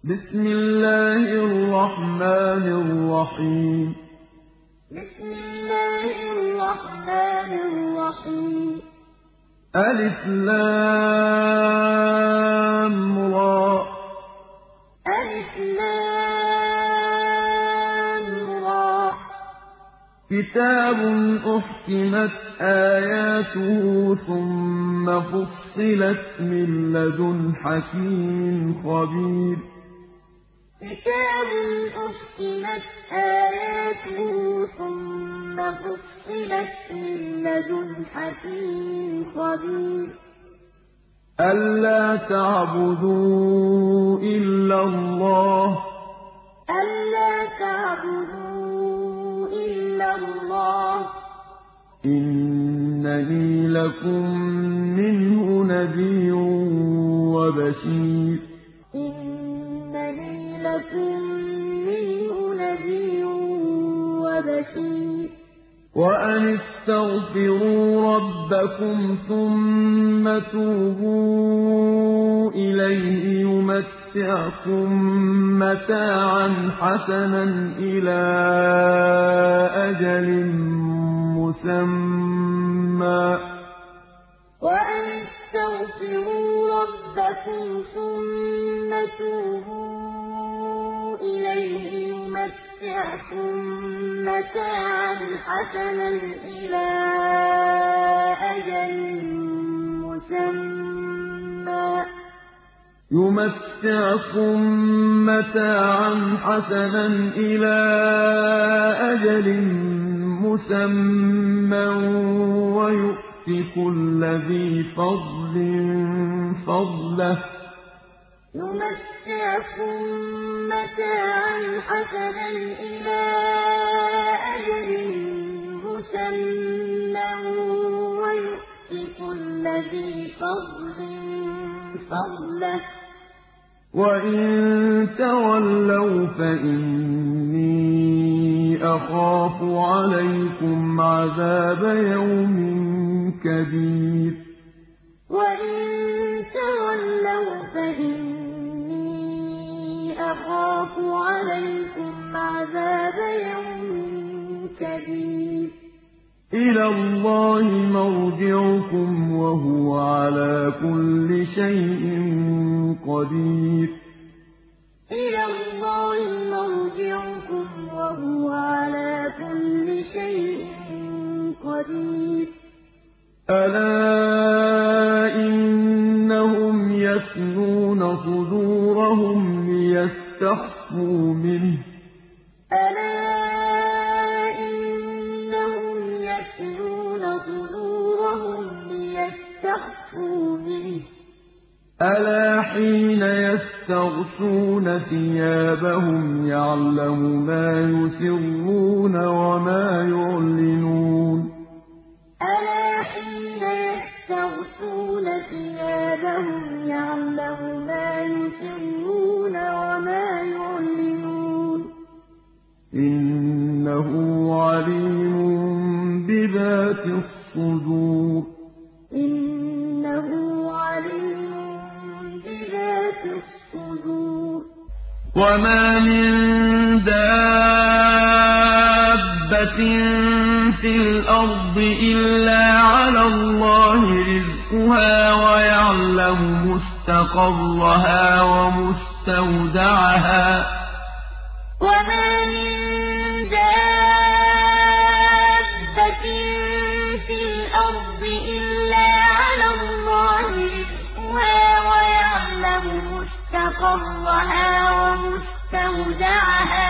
بسم الله الرحمن الرحيم بسم الله الرحمن الرحيم ألف لام را ألف لام را كتاب أحكمت آياته ثم فصلت من لدن حكيم خبير كتاب أحكمت آياته ثم فصلت من لدن حكيم خبير ألا تعبدوا إلا الله ألا تعبدوا إلا الله إنني لكم منه نذير وبشير إنني لكم منه نذير وبشير وأن استغفروا ربكم ثم توبوا إليه يمتعكم متاعا حسنا إلى أجل مسمى وأن استغفروا ربكم ثم توبوا إليه يمتعكم متاعا حسنا إلى أجل مسمى يمتعكم متاعا حسنا إلى أجل مسمى ويؤت كل ذي فضل فضله يمتعكم متاعا حسنا إلى أجل مسمى ويؤت كل ذي فضل فضله وإن تولوا فإني أخاف عليكم عذاب يوم كبير وإن تولوا فإني أخاف عليكم عذاب يوم كبير إلى الله مرجعكم وهو على كل شيء قدير إلى الله مرجعكم وهو على كل شيء قدير ألا إنهم يثنون صدورهم ليستخفوا منه ألا إنهم يثنون صدورهم ليستخفوا منه ألا حين يستغشون ثيابهم يعلم ما يسرون وما يعلنون ألا حين يستغشون ثيابهم يعلم ما يسرون وما يعلنون إنه عليم بذات الصدور إنه عليم بذات الصدور وما من دابة في الأرض إلا على الله رزقها ويعلم مستقرها ومستودعها وما من دابة في الأرض إلا على الله رزقها ويعلم مستقرها ومستودعها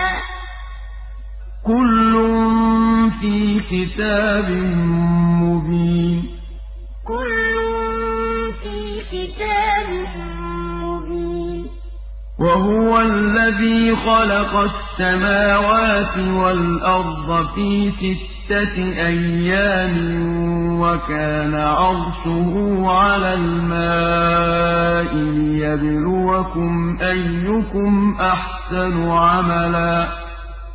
كل في كتاب مبين كل في كتاب مبين وهو الذي خلق السماوات والأرض في 6 أيام وكان عرشه على الماء ليبلوكم أيكم أحسن عملا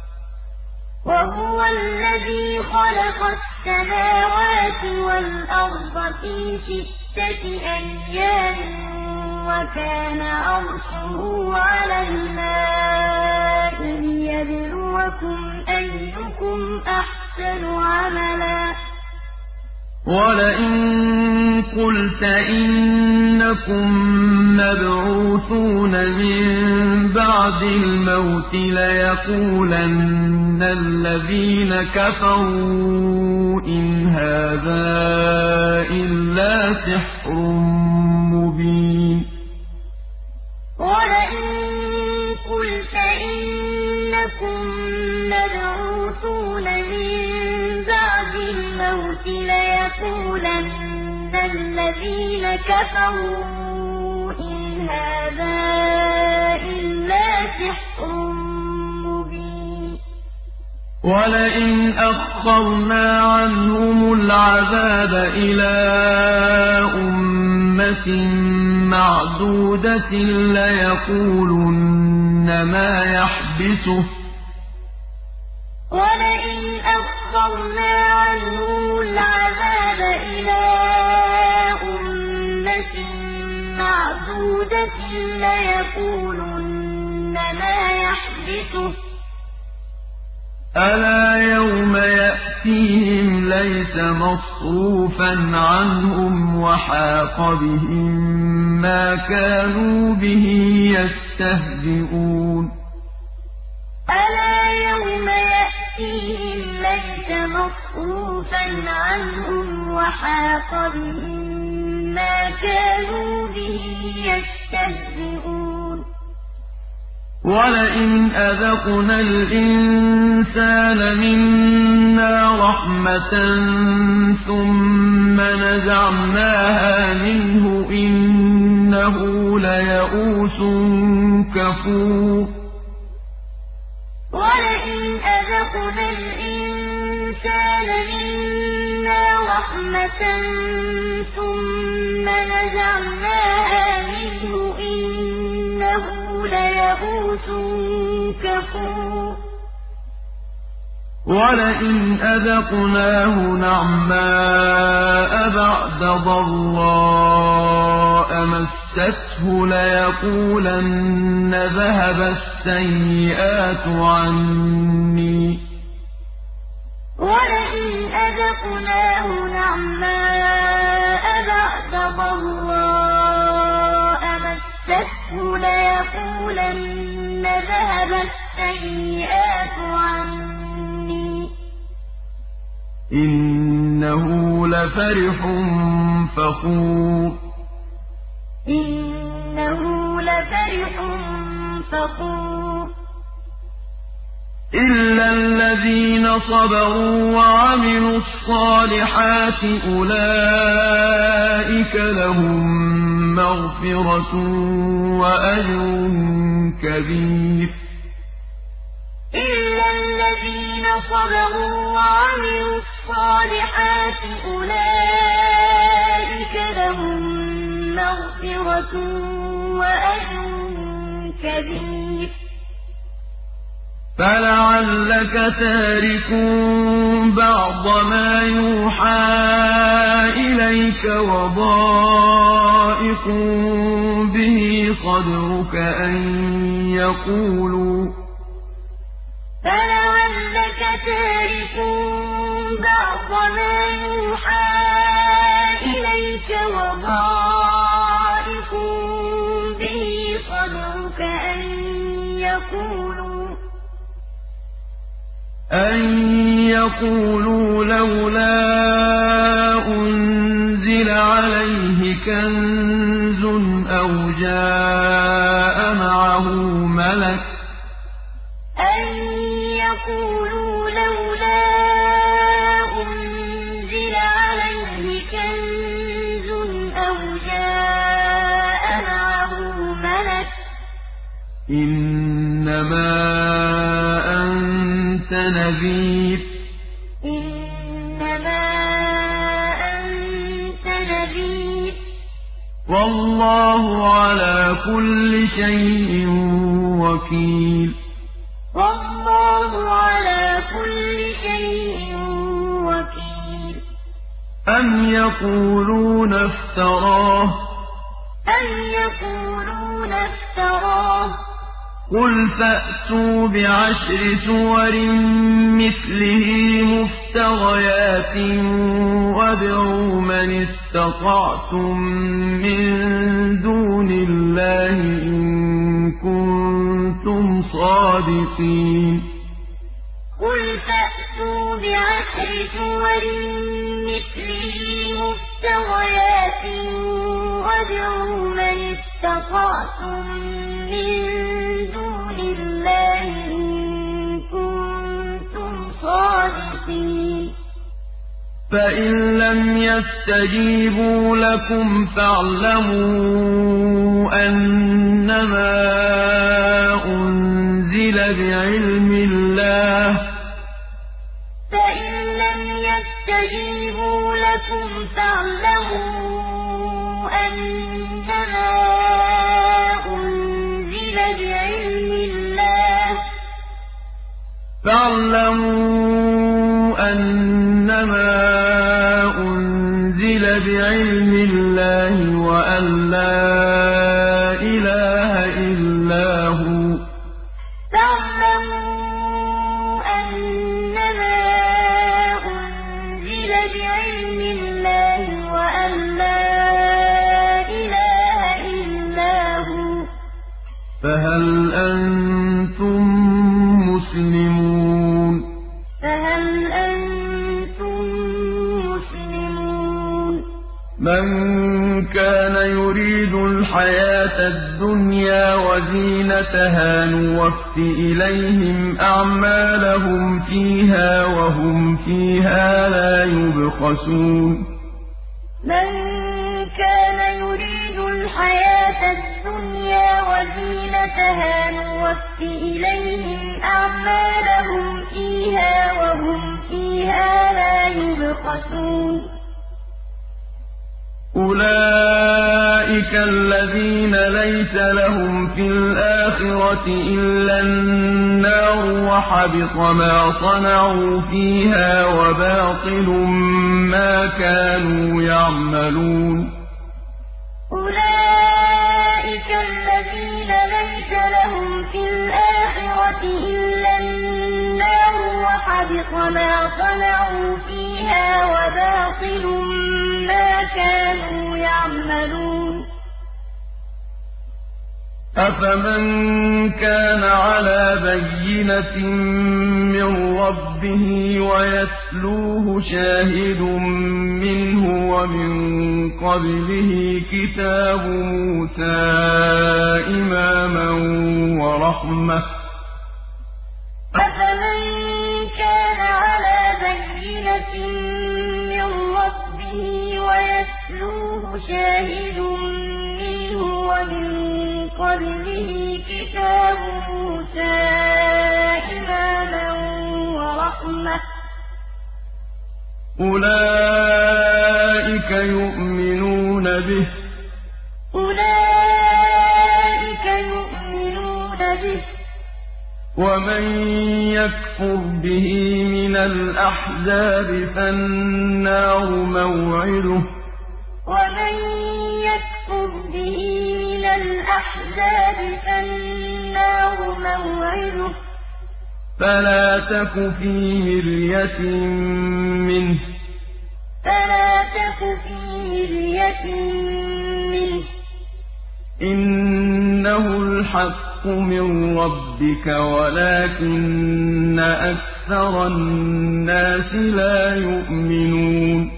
وهو الذي خلق السماوات والأرض في 6 أيام وكان عرشه على الماء وَلَئِن قُلْتَ إِنَّكُم مَّبْعُوثُونَ مِن بَعْدِ الْمَوْتِ لَيَقُولَنَّ الَّذِينَ كَفَرُوا إِنْ هَٰذَا إِلَّا سِحْرٌ مُّبِينٌ وَلَئِن قُلْتَ إِنَّكُم مَّبْعُوثُونَ مِن بَعْدِ الْمَوْتِ لَيَقُولَنَّ الَّذِينَ كَفَرُوا إِنْ هَٰذَا إِلَّا سِحْرٌ مُّبِينٌ وَلَئِنْ أَخَّرْنَا عَنْهُمُ الْعَذَابَ إِلَىٰ أُمَّةٍ مَّعْدُودَةٍ لَّيَقُولُنَّ مَا يَحْبِسُهُ ۗ وَلَئِنْ أَخَّرْنَا عَنْهُمُ الْعَذَابَ إِلَىٰ أُمَّةٍ مَّعْدُودَةٍ لَّيَقُولُنَّ مَا يَحْبِسُهُ ۗ أَلَا يَوْمَ يَأْتِيهِمْ لَيْسَ مَصْرُوفًا عَنْهُمْ وَحَاقَ بِهِم مَّا كَانُوا بِهِ يَسْتَهْزِئُونَ أَلَا يَوْمَ يَأْتِيهِمْ لَيْسَ مَصْرُوفًا عَنْهُمْ وَحَاقَ بِهِم مَّا كَانُوا بِهِ يَسْتَهْزِئُونَ وَلَئِنْ أَذَقْنَا الْإِنسَانَ مِنَّا رَحْمَةً ثُمَّ نَزَعْنَاهَا مِنْهُ إِنَّهُ لَيَئُوسٌ كَفُورٌ وَلَئِنْ أَذَقْنَا الْإِنسَانَ مِنَّا رَحْمَةً ثُمَّ نَزَعْنَاهَا مِنْهُ إِنَّهُ لَيَئُوسٌ كَفُورٌ وَلَئِنْ أَذَقْنَاهُ نَعْمَاءَ بَعْدَ ضَرَّاءَ مَسَّتْهُ لَيَقُولَنَّ ذَهَبَ السَّيِّئَاتُ عَنِّي ۚ وَلَئِنْ أَذَقْنَاهُ نَعْمَاءَ بَعْدَ ضَرَّاءَ مَسَّتْهُ لَيَقُولَنَّ ذَهَبَ السَّيِّئَاتُ عَنِّي ۚ إِنَّهُ لَفَرِحٌ فَخُورٌ إِنَّهُ لَفَرِحٌ فَخُورٌ إِلَّا الَّذِينَ صَبَرُوا وَعَمِلُوا الصَّالِحَاتِ أُولَٰئِكَ لَهُم مَّغْفِرَةٌ وَأَجْرٌ كَبِيرٌ إِلَّا الَّذِينَ صَبَرُوا وَعَمِلُوا الصَّالِحَاتِ أُولَٰئِكَ لَهُم مَّغْفِرَةٌ وَأَجْرٌ كَبِيرٌ فَلَعَلَّكَ تَارِكٌ بَعْضَ مَا يُوحَىٰ إِلَيْكَ وَضَائِقٌ بِهِ صَدْرُكَ أَن يَقُولُوا فَلَعَلَّكَ تَارِكٌ بَعْضَ مَا يُوحَىٰ إِلَيْكَ وَضَائِقٌ بِهِ صَدْرُكَ أن يقولوا لولا أنزل عليه كنز أو جاء معه ملك أن يقولوا لولا أنزل عليه كنز أو جاء معه ملك إنما أنت نذير إنما أنت نذير والله على كل شيء وكيل والله على كل شيء وكيل أم يقولون افتراه قُلْ فَأْتُوا بِعَشْرِ سُوَرٍ مِّثْلِهِ مُفْتَرَيَاتٍ وَادْعُوا مَنِ اسْتَطَعْتُم مِّن دُونِ اللَّهِ إِن كُنتُمْ صَادِقِينَ قُلْ فَأْتُوا بِعَشْرِ سُوَرٍ مِّثْلِهِ مُفْتَرَيَاتٍ وَادْعُوا مَنِ اسْتَطَعْتُم مِّن دُونِ اللَّهِ إِن كُنتُمْ صَادِقِينَ فَإِن لَّمْ يَسْتَجِيبُوا لَكُمْ فَاعْلَمُوا أَنَّمَا أُنزِلَ بِعِلْمِ اللَّهِ ۚ وَأَن لَّا إِلَٰهَ إِلَّا هُوَ ۚ فَهَلْ أَنتُم مُّسْلِمُونَ مَن كَانَ يُرِيدُ الْحَيَاةَ الدُّنْيَا وَزِينَتَهَا نُوَفِّ إِلَيْهِمْ أَعْمَالَهُمْ فِيهَا وَهُمْ فِيهَا لَا يُبْخَسُونَ مَن كَانَ يُرِيدُ الْحَيَاةَ الدُّنْيَا وَزِينَتَهَا نُوَفِّ إِلَيْهِمْ أَعْمَالَهُمْ فِيهَا وَهُمْ فِيهَا لَا يُبْخَسُونَ أُولَٰئِكَ الَّذِينَ لَيْسَ لَهُمْ فِي الْآخِرَةِ إِلَّا النَّارُ وَحَبِطَ مَا صَنَعُوا فِيهَا وَبَاطِلٌ مَّا كَانُوا يَعْمَلُونَ أُولَٰئِكَ الَّذِينَ لَيْسَ لَهُمْ فِي الْآخِرَةِ إِلَّا النَّارُ وَحَبِطَ مَا صَنَعُوا فِيهَا وَبَاطِلٌ مَّا كَانُوا يَعْمَلُونَ أَفَمَن كَانَ عَلَىٰ بَيِّنَةٍ مِّن رَّبِّهِ وَيَتْلُوهُ شَاهِدٌ مِّنْهُ وَمِن قَبْلِهِ كِتَابُ مُوسَىٰ إِمَامًا وَرَحْمَةً ۚ أَفَمَن كَانَ عَلَىٰ بَيِّنَةٍ مِّن رَّبِّهِ وَيَتْلُوهُ شَاهِدٌ مِّنْهُ وَمِن قَبْلِهِ كِتَابُ مُوسَىٰ إِمَامًا وَرَحْمَةً ۚ أُولَٰئِكَ يُؤْمِنُونَ بِهِ ۚ وَمَن يَكْفُرْ بِهِ مِنَ الْأَحْزَابِ فَالنَّارُ مَوْعِدُهُ ۚ فَلَا تَكُ فِي مِرْيَةٍ مِّنْهُ ۚ إِنَّهُ الْحَقُّ مِن رَّبِّكَ وَلَٰكِنَّ أَكْثَرَ النَّاسِ لَا يُؤْمِنُونَ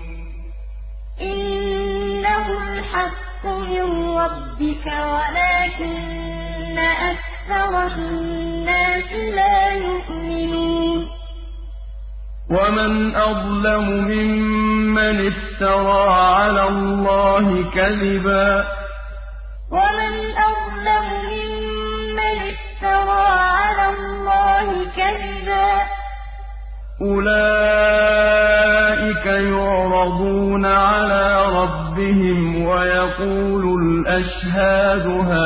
إِنَّهُ الْحَقُّ مِن رَّبِّكَ وَلَٰكِنَّ أَكْثَرَ النَّاسِ لَا يُؤْمِنُونَ وَمَنْ أَظْلَمُ مِمَّنِ افْتَرَىٰ عَلَى اللَّهِ كَذِبًا ۚ أُولَٰئِكَ يُعْرَضُونَ عَلَىٰ رَبِّهِمْ وَيَقُولُ الْأَشْهَادُ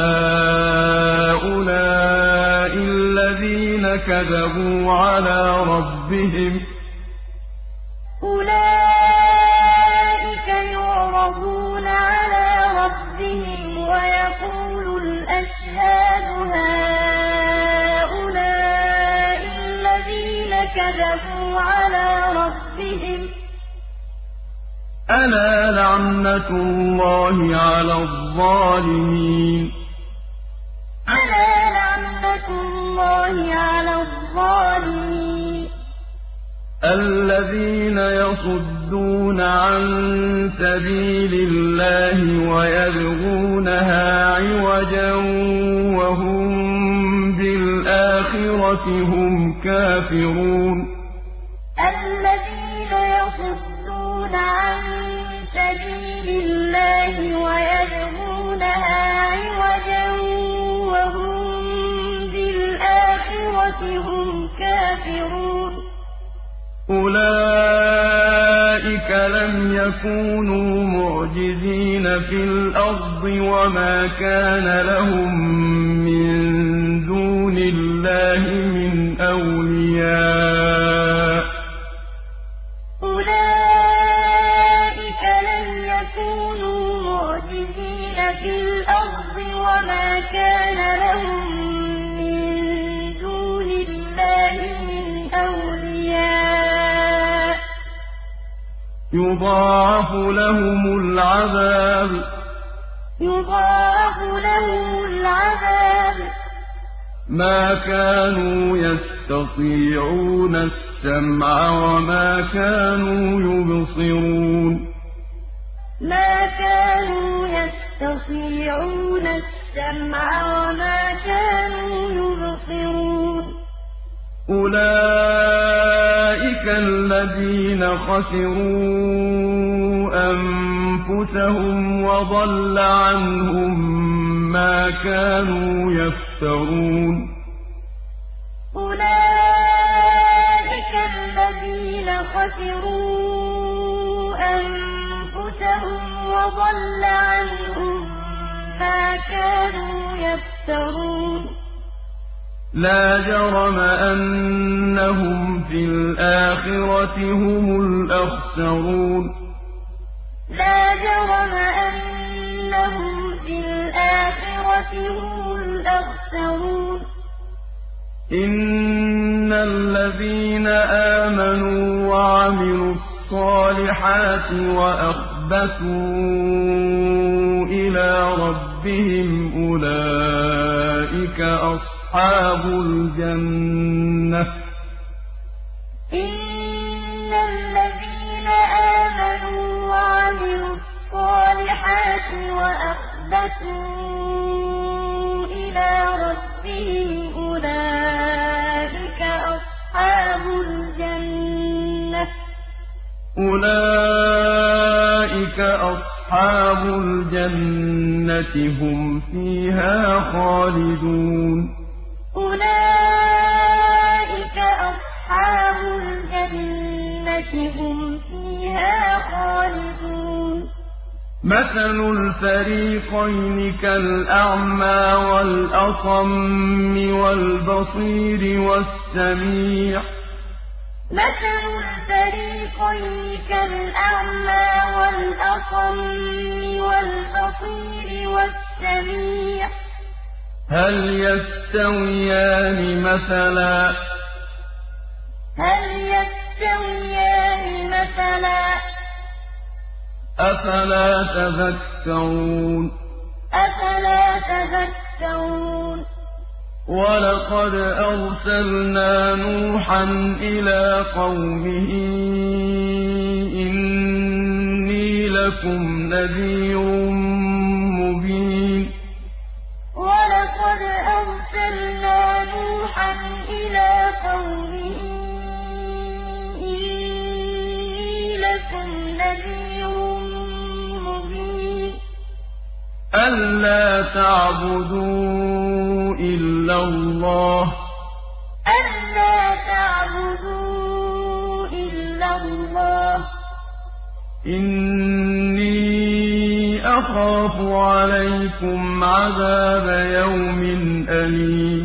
هَٰؤُلَاءِ الَّذِينَ كَذَبُوا عَلَىٰ رَبِّهِمْ ۚ كَذَبُوا عَلَىٰ رَبِّهِمْ ۚ أَلَا لَعْنَةُ اللَّهِ عَلَى الظَّالِمِينَ أَلَا لَعْنَةُ اللَّهِ عَلَى الظَّالِمِينَ الَّذِينَ يَصُدُّونَ عَن سَبِيلِ اللَّهِ وَيَبْغُونَهَا عِوَجًا وَهُم بِالْآخِرَةِ هُمْ كَافِرُونَ الَّذِينَ يَصُدُّونَ عَن سَبِيلِ اللَّهِ وَيَبْغُونَهَا عِوَجًا وَهُم بِالْآخِرَةِ هُمْ كَافِرُونَ أُولَٰئِكَ لَمْ يَكُونُوا مُعْجِزِينَ فِي الْأَرْضِ وَمَا كَانَ لَهُم مِّن دُونِ اللَّهِ مِنْ أَوْلِيَاءَ ۘ أُولَٰئِكَ لَمْ يَكُونُوا مُعْجِزِينَ فِي الْأَرْضِ وَمَا كَانَ لَهُم مِّن دُونِ اللَّهِ مِنْ أَوْلِيَاءَ ۘ يُضَاعَفُ لَهُمُ الْعَذَابُ مَا كَانُوا يَسْتَطِيعُونَ السَّمْعَ وَمَا كَانُوا يُبْصِرُونَ مَا كَانُوا يَسْتَطِيعُونَ السَّمْعَ وَمَا كَانُوا يُبْصِرُونَ أُولَٰئِكَ الَّذِينَ خَسِرُوا أَنفُسَهُمْ وَضَلَّ عَنْهُم مَّا كَانُوا يَفْتَرُونَ أُولَٰئِكَ الَّذِينَ خَسِرُوا أَنفُسَهُمْ وَضَلَّ عَنْهُم مَّا كَانُوا يَفْتَرُونَ لَا جَرَمَ أَنَّهُمْ فِي الْآخِرَةِ هُمُ الْأَخْسَرُونَ لَا جَرَمَ أَنَّهُمْ فِي الْآخِرَةِ هُمُ الْأَخْسَرُونَ إِنَّ الَّذِينَ آمَنُوا وَعَمِلُوا الصَّالِحَاتِ وَأَخْبَتُوا إِلَىٰ رَبِّهِمْ أُولَٰئِكَ أَصْحَابُ الْجَنَّةِ ۖ إِنَّ الَّذِينَ آمَنُوا وَعَمِلُوا الصَّالِحَاتِ وَأَخْبَتُوا إِلَىٰ رَبِّهِمْ أُولَٰئِكَ أَصْحَابُ الْجَنَّةِ هُمْ فِيهَا خَالِدُونَ أُولَٰئِكَ أَصْحَابُ الْجَنَّةِ هُمْ فِيهَا خَالِدُونَ مَثَلُ الْفَرِيقَيْنِ كَالْأَعْمَىٰ وَالْأَصَمِّ وَالْبَصِيرِ وَالسَّمِيعِ مَثَلُ الْفَرِيقَيْنِ كَالْأَعْمَىٰ وَالْأَصَمِّ وَالْبَصِيرِ وَالسَّمِيعِ هَلْ يَسْتَوِيَانِ مَثَلًا أَفَلَا تَذَكَّرُونَ وَلَقَدْ أَرْسَلْنَا نُوحًا إِلَىٰ قَوْمِهِ إِنِّي لَكُمْ نَذِيرٌ مُّبِينٌ وَلَقَدْ أَرْسَلْنَا نُوحًا إِلَىٰ قَوْمِهِ إِنِّي لَكُمْ نَذِيرٌ مُّبِينٌ أَلَّا تَعْبُدُوا إِلَّا اللَّهَ إِنِّي أَخَافُ عَلَيْكُمْ عَذَابَ يَوْمٍ أَلِيمٍ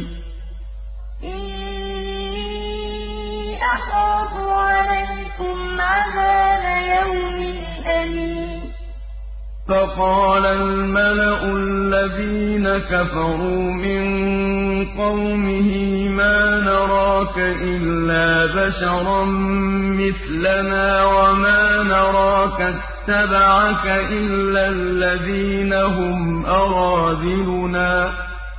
إِنِّي أَخَافُ عَلَيْكُمْ عَذَابَ يَوْمٍ أَلِيمٍ فقال الملأ الذين كفروا من قومه ما نراك إلا بشرا مثلنا وما نراك اتبعك إلا الذين هم أراذلنا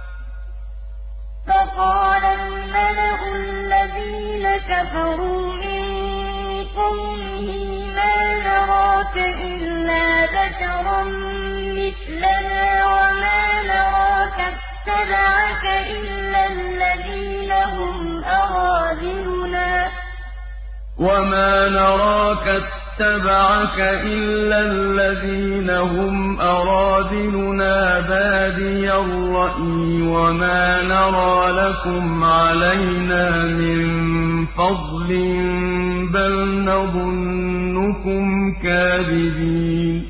فقال الملأ الذين كفروا من قومه ما نراك إلا بشرا مثلنا وما نراك اتبعك إلا الذين هم أراذلنا وما نراك اتبعك إلا الذين هم أراذلنا بادي الرأي وما نرى لكم علينا من فضل بل نظنكم كاذبين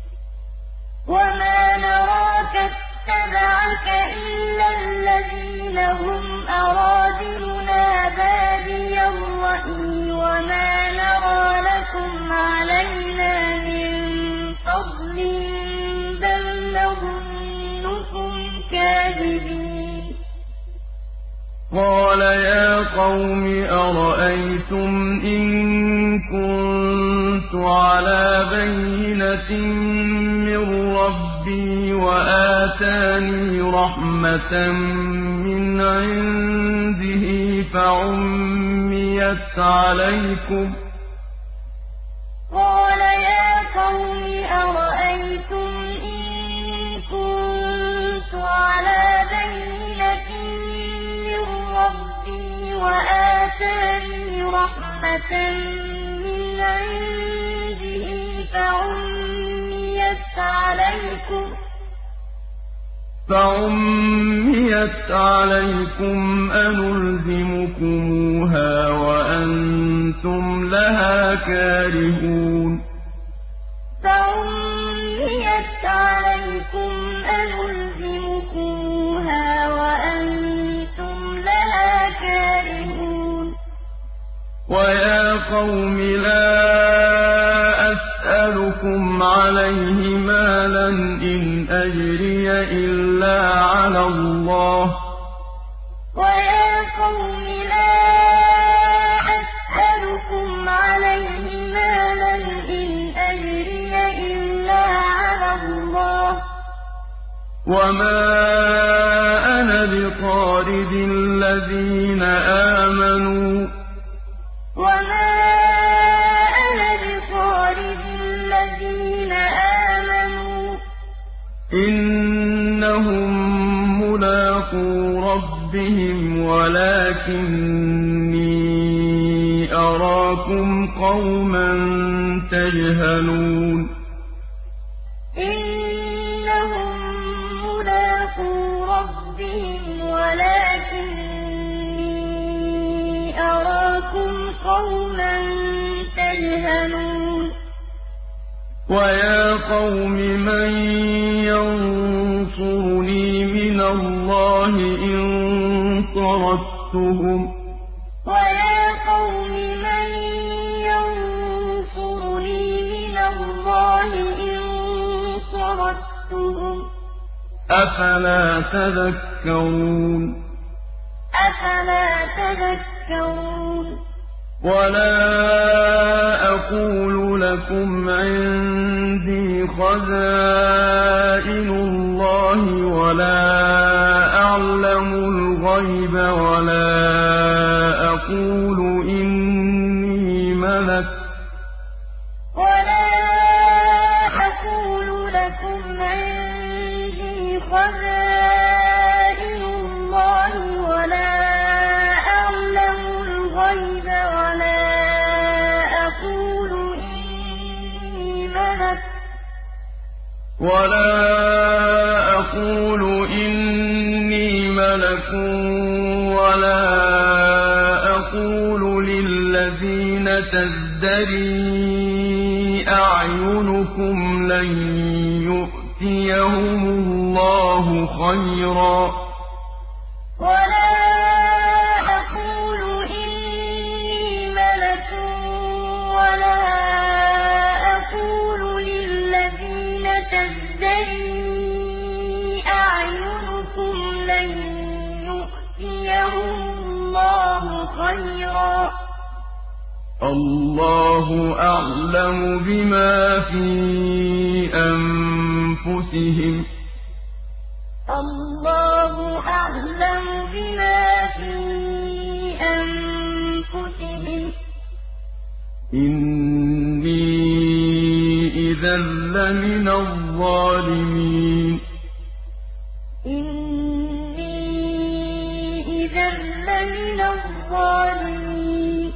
وما نراك اتبعك إلا الذين هم أراذلنا بادي الرأي وما نرى لكم علينا من فضل بل نظنكم كاذبين قال يا قوم أرأيتم إن كنت على بينة من ربي وآتاني رحمة من عنده فعميت عليكم قال يا قوم أرأيتم إن كنت على بينة من ربي وآتاني رحمة من عنده فعميت عليكم أنلزمكموها وأنتم لها كارهون فعميت عليكم أنلزمكموها وأنتم لها كارهون ويا قوم لا أسألكم عليه مالا إن أجري إلا على الله ويا قوم لا أسألكم عليه مالا إن أجري إلا على الله وما أنا بطارد الذين آمنوا وما أنا بطارد الذين آمنوا إنهم ملاقو ربهم ولكني أراكم قوما تجهلون إنهم ملاقو ربهم ولكني أراكم قوما تجهلون ويا قوم من ينصرني من الله إن طردتهم ويا قوم من ينصرني من الله إن طردتهم أفلا تذكرون ولا أقول لكم عندي خزائن الله ولا أعلم الغيب ولا أقول إني ملك ولا أقول لكم عندي خزائن الله ولا أعلم الغيب ولا أقول إني ملك ولا أقول للذين تزدري أعينكم لن يؤتيهم الله خيرا ولا أقول إني ملك ولا أقول للذين تزدري خَيْرًا ۖ الله أعلم بما في أنفسهم الله أعلم بما في أنفسهم إني إذا لمن الظالمين إني إذا لمن الظالمين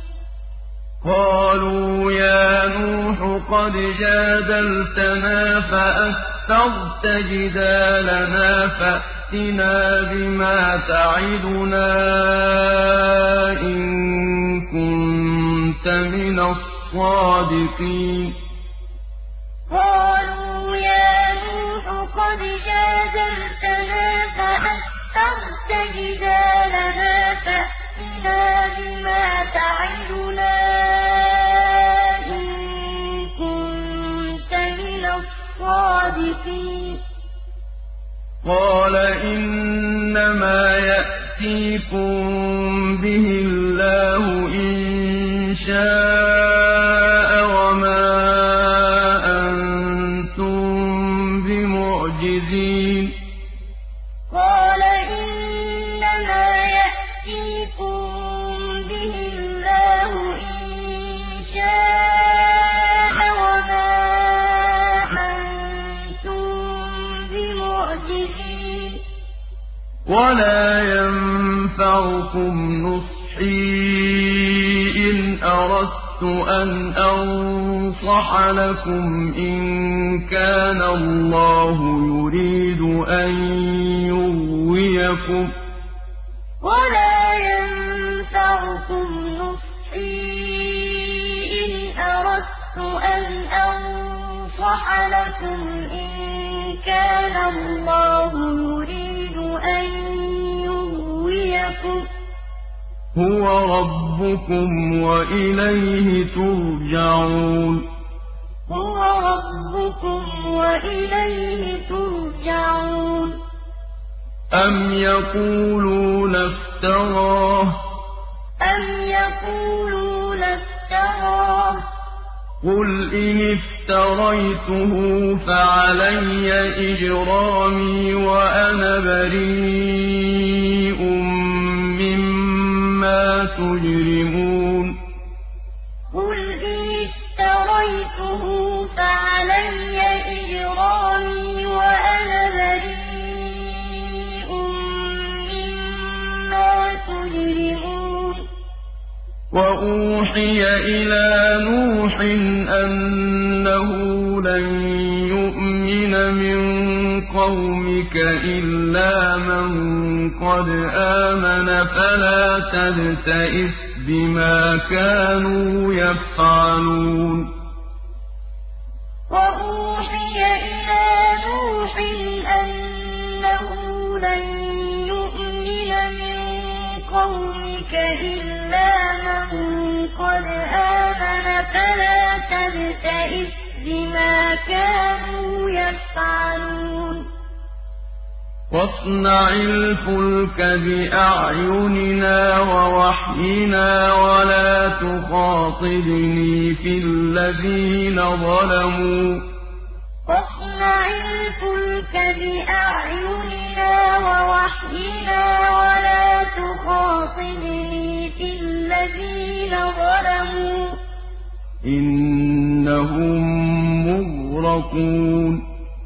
قالوا يا نوح قد جادلتنا فأكثرت جدالنا فأتنا بما تعدنا إن كنت من الصادقين قالوا يا نوح قد جادلتنا فأكثرت جدالنا فأتنا بما تعدنا إن كنت من الصادقين قال إنما يأتيكم به الله إن شاء وما أنتم بمعجزين قال إنما يأتيكم به الله إن شاء وما أنتم بمعجزين ولا ينفعكم نصحي إن أردت أن أنصح لكم إن كان الله يريد أن يغويكم ولا ينفعكم نصحي إن أردت أن أنصح لكم إن كان الله يريد أن يغويكم هو ربكم وإليه ترجعون هو ربكم وإليه ترجعون أم يقولون افتراه قل إن افتريته فعلي إجرامي وأنا بريء مما تجرمون قل إن افتريته فعلي إجرامي وأنا بريء مما تجرمون وأوحي إلى نوح أنه لن يؤمن من قومك إلا من قد آمن فلا تبتئس بما كانوا يفعلون وأوحي إلى نوح أنه لن يؤمن من قومك إلا من قد آمن فلا تبتئس بما كانوا يفعلون واصنع الفلك بأعيننا ووحينا ولا تخاطبني في الذين ظلموا واصنع الفلك بأعيننا ووحينا ولا تخاطبني في الذين ظلموا إنهم مغرقون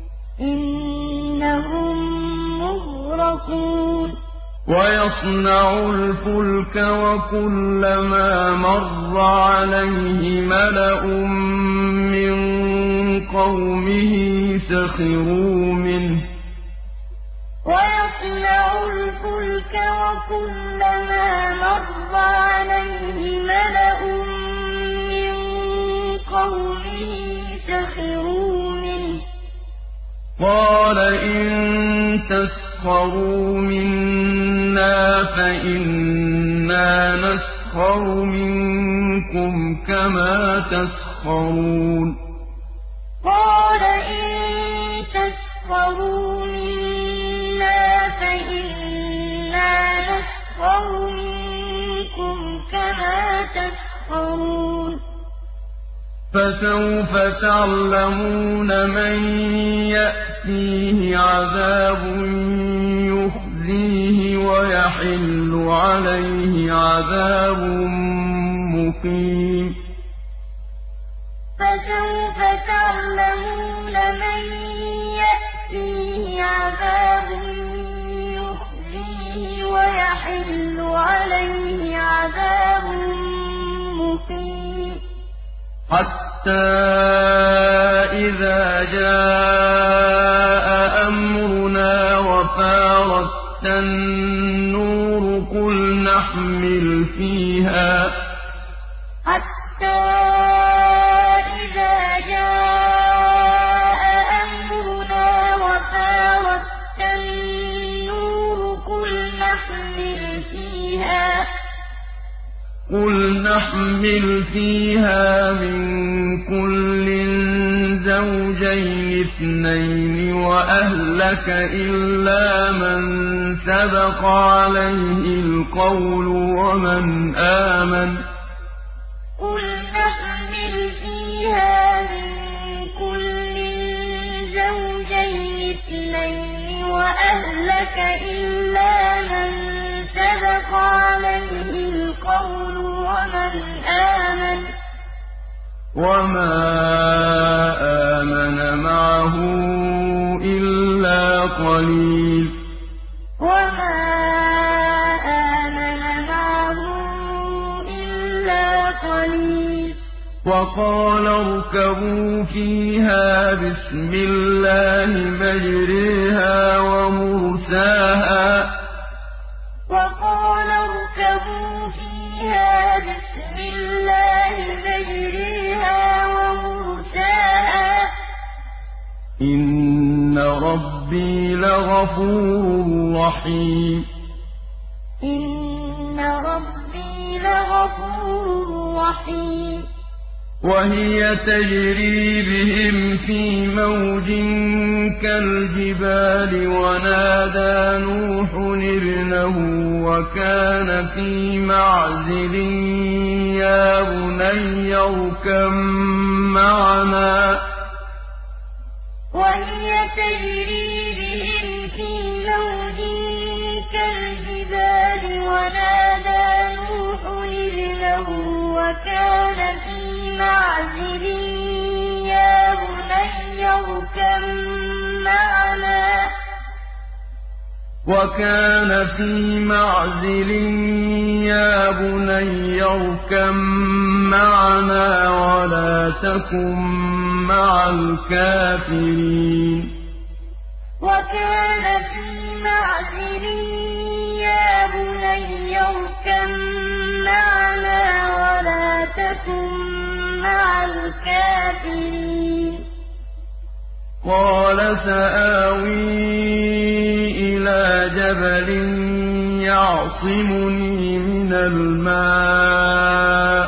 ويصنع الفلك وكلما مر عليه ملأ من قومه سخروا منه ويصنع الفلك وكلما مر عليه ملأ من قومه سخروا منه قال إن تسخروا منا فإنا نسخر منكم كما تسخرون قال إن تسخروا منا فإنا نسخر منكم تَسْخَرُونَ فَسَوْفَ تَعْلَمُونَ مَن يَأْتِيهِ عَذَابٌ يُخْزِيهِ وَيَحِلُّ عَلَيْهِ عَذَابٌ مُّقِيمٌ فَسَوْفَ تَعْلَمُونَ مَن يَأْتِيهِ عَذَابٌ يُخْزِيهِ وَيَحِلُّ عَلَيْهِ عَذَابٌ مُّقِيمٌ حَتَّىٰ إِذَا جَاءَ أَمْرُنَا وَفَارَتِ النُّورُ قُلْ نَحْمِلُ فِيهَا مِن كُلٍّ زَوْجَيْنِ اثْنَيْنِ وَأَهْلَكَ إِلَّا مَن سَبَقَ عَلَيْهِ الْقَوْلُ وَمَنْ آمَنَ قُلْ نَحْمِلُ فِيهَا مِن كُلٍّ زَوْجَيْنِ اثْنَيْنِ وَأَهْلَكَ إِلَّا مَن سَبَقَ عَلَيْهِ الْقَوْلُ وَمَا آمَنَ معه إِلَّا قَلِيلٌ وَقَالَ ارْكَبُوا فِيهَا بِسْمِ اللَّهِ مَجْرَاهَا وَمُرْسَاهَا إِنَّ رَبِّي لَغَفُورٌ رَّحِيمٌ وَهِيَ تَجْرِي بِهِمْ فِي مَوْجٍ كَالْجِبَالِ وَنَادَىٰ نُوحٌ ابْنَهُ وَكَانَ فِي مَعْزِلٍ يَا بُنَيَّ ارْكَب مَّعَنَا وَهِيَ تَجْرِي بِهِمْ فِي مَوْجٍ كَالْجِبَالِ وَنَادَىٰ نُوحٌ ابْنَهُ وَكَانَ فِي مَعْزِلٍ يَا بُنَيَّ ارْكَب مَّعَنَا وَلَا تَكُن مَّعَ الْكَافِرِينَ وَكَانَ فِي مَعْزِلٍ يَا بُنَيَّ ارْكَب مَّعَنَا وَلَا تَكُن مَّعَ الْكَافِرِينَ قَالَ سَآوِي إِلَىٰ جَبَلٍ يَعْصِمُنِي مِنَ الْمَاءِ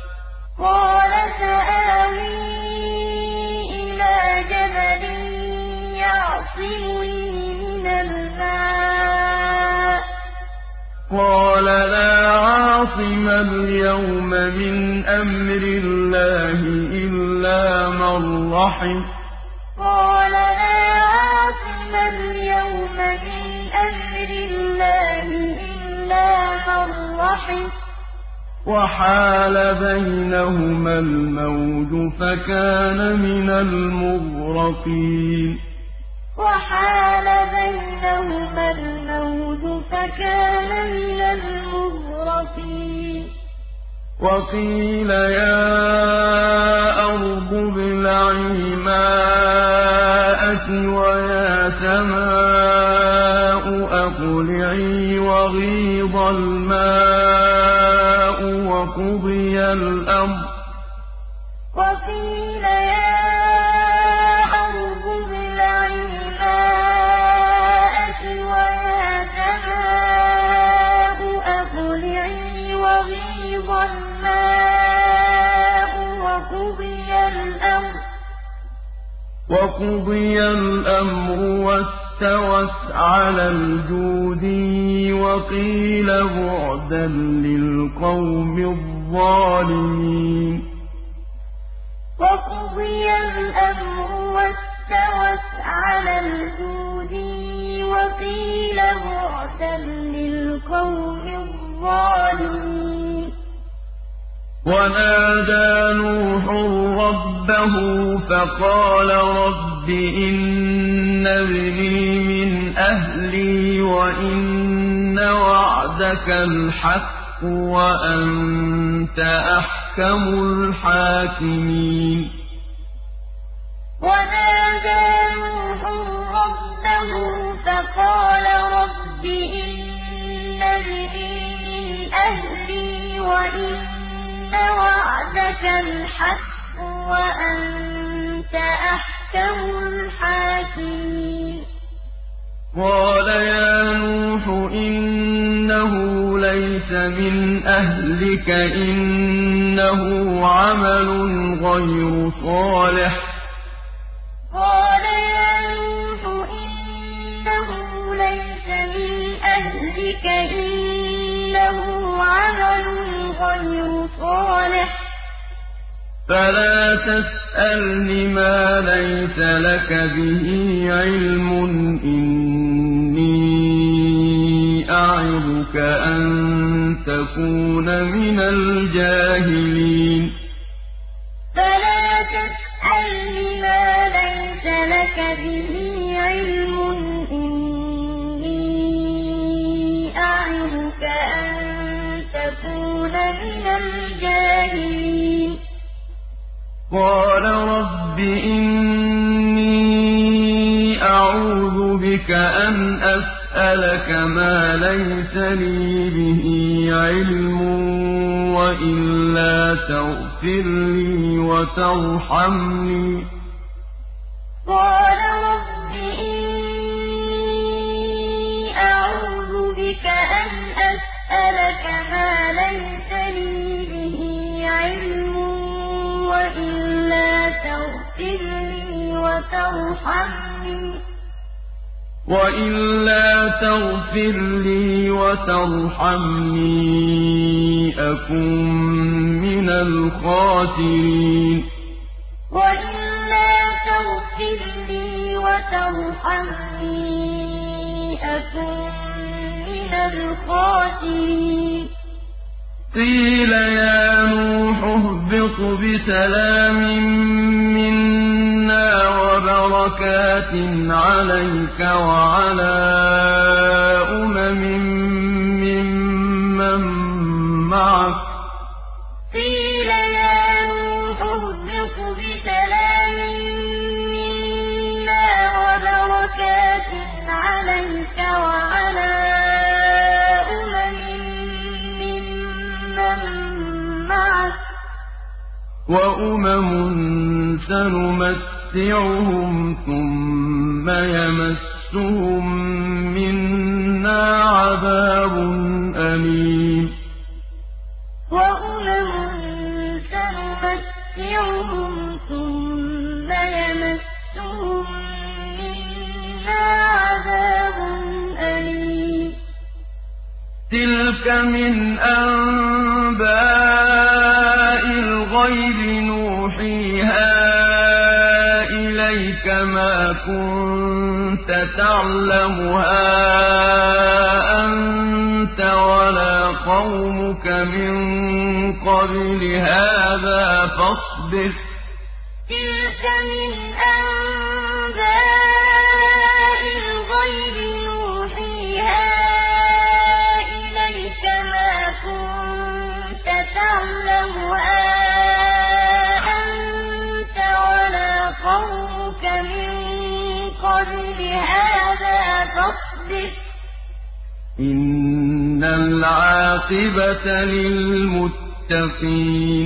قَالَ لَا عَاصِمَ الْيَوْمَ مِنْ أَمْرِ اللَّهِ إِلَّا مَن رَّحِمَ وَحَالَ بَيْنَهُمَا الْمَوْجُ فَكَانَ مِنَ الْمُغْرَقِينَ وَقِيلَ يَا أَرْضُ ابْلَعِي مَاءَكِ وَيَا سَمَاءُ أَقْلِعِي وَغِيضَ الْمَاءُ وَقُضِيَ الْأَمْرُ وَاسْتَوَتْ عَلَى الْجُودِيِّ وَقِيلَ بُعْدًا لِّلْقَوْمِ الظَّالِمِينَ الظالمين وقضي الأمر واستوت على الجود وقيل بعدا للقوم الظالمين ونادى نوح ربه فقال رب إن ابني من أهلي وإن وعدك الحق وأنت أحكم الحاكمين ونادى نوح ربه فقال رب إن ابني من أهلي وإن وعدك الحق وأنت أحكم الحاكمين قال يا نوح إنه ليس من أهلك إنه عمل غير صالح قال يا نوح إنه ليس من أهلك إنه عمل غير صالح فلا تسألني ما ليس لك به علم إني أعظك أن تكون من الجاهلين فلا تسألني ما ليس لك به علم إني أعظك أن تكون من الجاهلين قال رب إني أعوذ بك أن أسألك ما ليس لي به علم وإلا تغفر لي وترحمني قال رب إني أعوذ بك أن أسألك ما ليس لي به علم وإلا تغفر لي وترحمني أكن من الخاسرين قيل يا نوح اهبط بسلام منا وبركات عليك وعلى أمم ممن معك قيل يا نوح اهبط بسلام منا وبركات عليك وعلى وأمم سنمتعهم ثم يمسهم منا عذاب أليم وأمم سنمتعهم ثم يمسهم منا عذاب أليم تلك من أنباء الغيب نوحيها إليك ما كنت تعلمها أنت ولا قومك من قبل هذا فاصبر تلك من أنباء الغيب نوحيها إليك ما كنت تعلمها أنت ولا قومك من قبل هذا فاصبر إن العاقبة للمتقين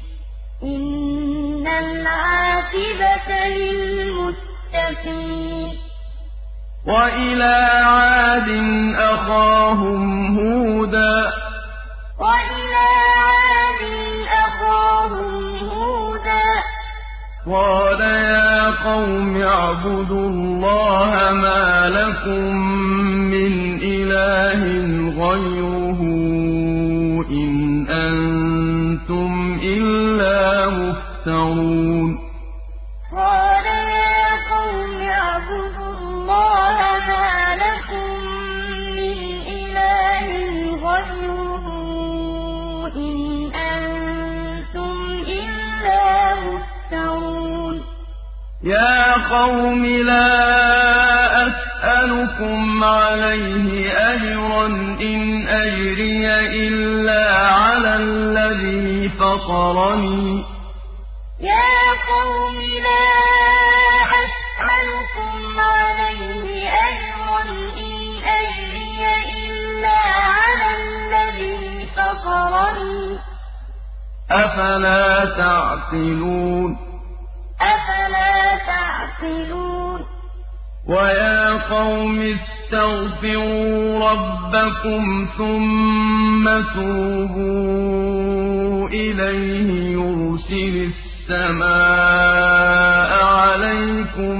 إن العاقبة للمتقين وإلى عاد أخاهم هودا قال يا قوم اعبدوا الله ما لكم من إله غيره إن أنتم تفترون قال يا قوم اعبدوا الله ما لكم من إله غيره إن أنتم إلا مفترون يا قوم لا أسألكم عليه أجرا إن أجري إلا على الذي فطرني يا قوم لا أسألكم عليه أجرا إن أجري إلا على الذي فطرني أفلا تعقلون ويا قوم استغفروا ربكم ثم توبوا إليه يرسل السماء عليكم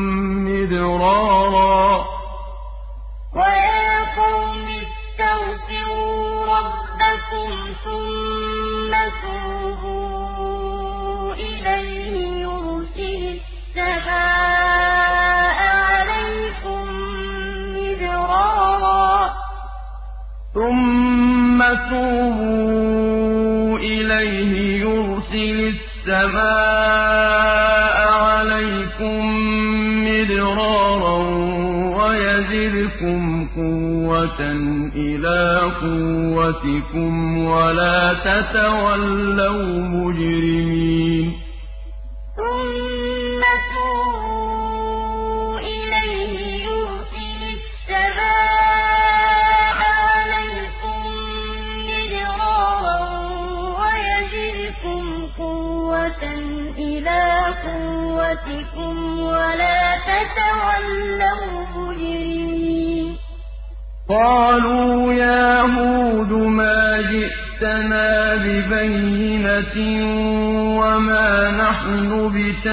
مدرارا ويا قوم استغفروا ربكم ثم توبوا إليه يرسل السماء عليكم مدرارا ويزدكم قوة إلى قوتكم ولا تتولوا مجرمين ثم توبوا إليه يرسل السماء عليكم مدرارا ويزدكم قوة إلى قوتكم ولا تتولوا مجرمين قالوا يا هود ما جئتنا ببينة وما نحن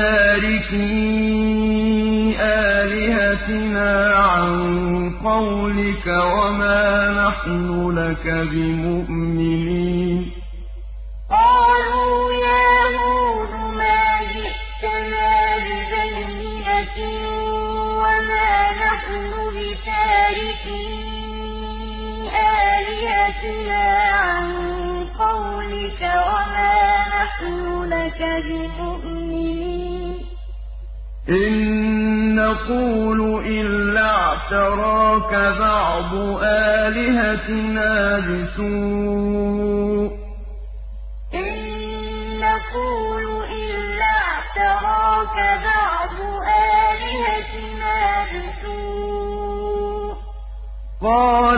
بتاركي آلهتنا عن قولك وما نحن لك بمؤمنين قالوا يا هود ما جئتنا ببينة وما نحن بتاركي آلهتنا عن قولك وما نحن لك بمؤمنين إن نقول إلا اعتراك بعض آلهتنا بسوء إن نقول إلا اعتراك بعض آلهتنا بسوء قال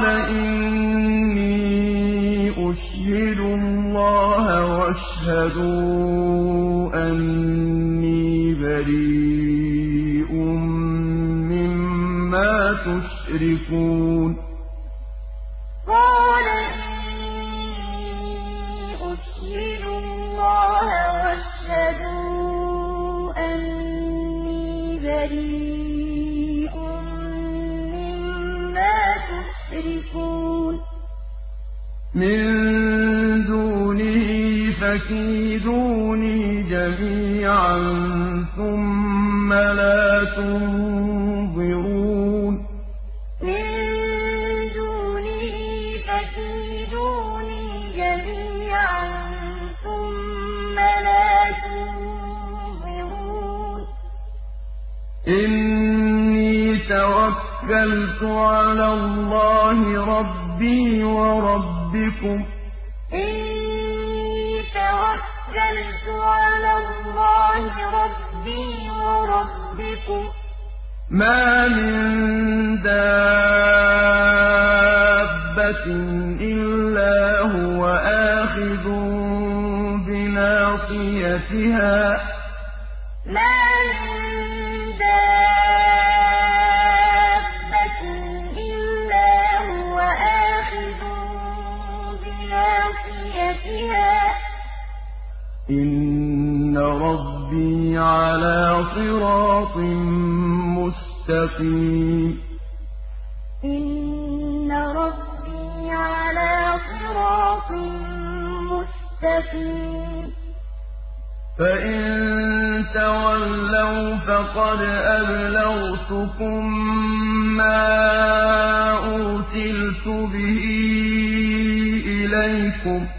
إني أشهد الله واشهدوا أني بريء مما تشركون قال إني أشهد الله واشهدوا أني بريء مما تشركون من دونه فكيدوني جميعا ثم لا تنظرون من دونه فكيدوني جميعا ثم لا تنظرون إني توكلت على الله ربي وربكم إني توكلت على الله ربي وربكم ما من دابة إلا هو آخذ بناصيتها ما من دابة إلا هو آخذ بناصيتها إن ربي على صراط مستقيم إن ربي على صراط مستقيم فَإِن تَوَلَّوْا فَقَدْ أَبْلَغْتُكُم مَّا أُرْسِلْتُ بِهِ إِلَيْكُمْ ۚ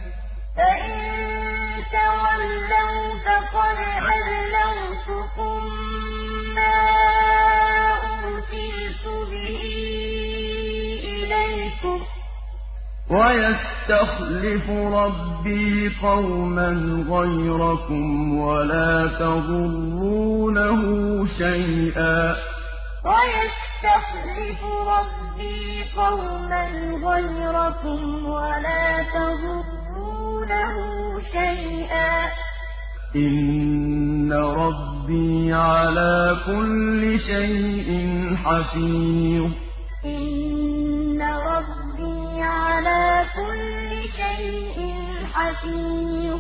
وَيَسْتَخْلِفُ رَبِّي قَوْمًا غَيْرَكُمْ وَلَا تَضُرُّونَهُ شَيْئًا ۚ وَيَسْتَخْلِفُ رَبِّي قَوْمًا غَيْرَكُمْ وَلَا تَضُرُّونَهُ شَيْئًا ۚ إِنَّ رَبِّي عَلَىٰ كُلِّ شَيْءٍ حَفِيظٌ إِنَّ رَبِّي عَلَىٰ كُلِّ شَيْءٍ حَفِيظٌ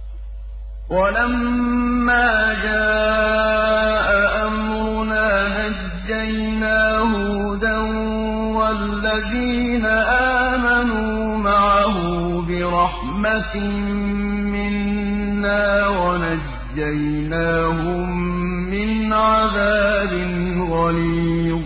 وَلَمَّا جَاءَ أَمْرُنَا نَجَّيْنَا هُودًا وَالَّذِينَ آمَنُوا مَعَهُ بِرَحْمَةٍ مِّنَّا وَنَجَّيْنَاهُم مِّنْ عَذَابٍ غَلِيظٍ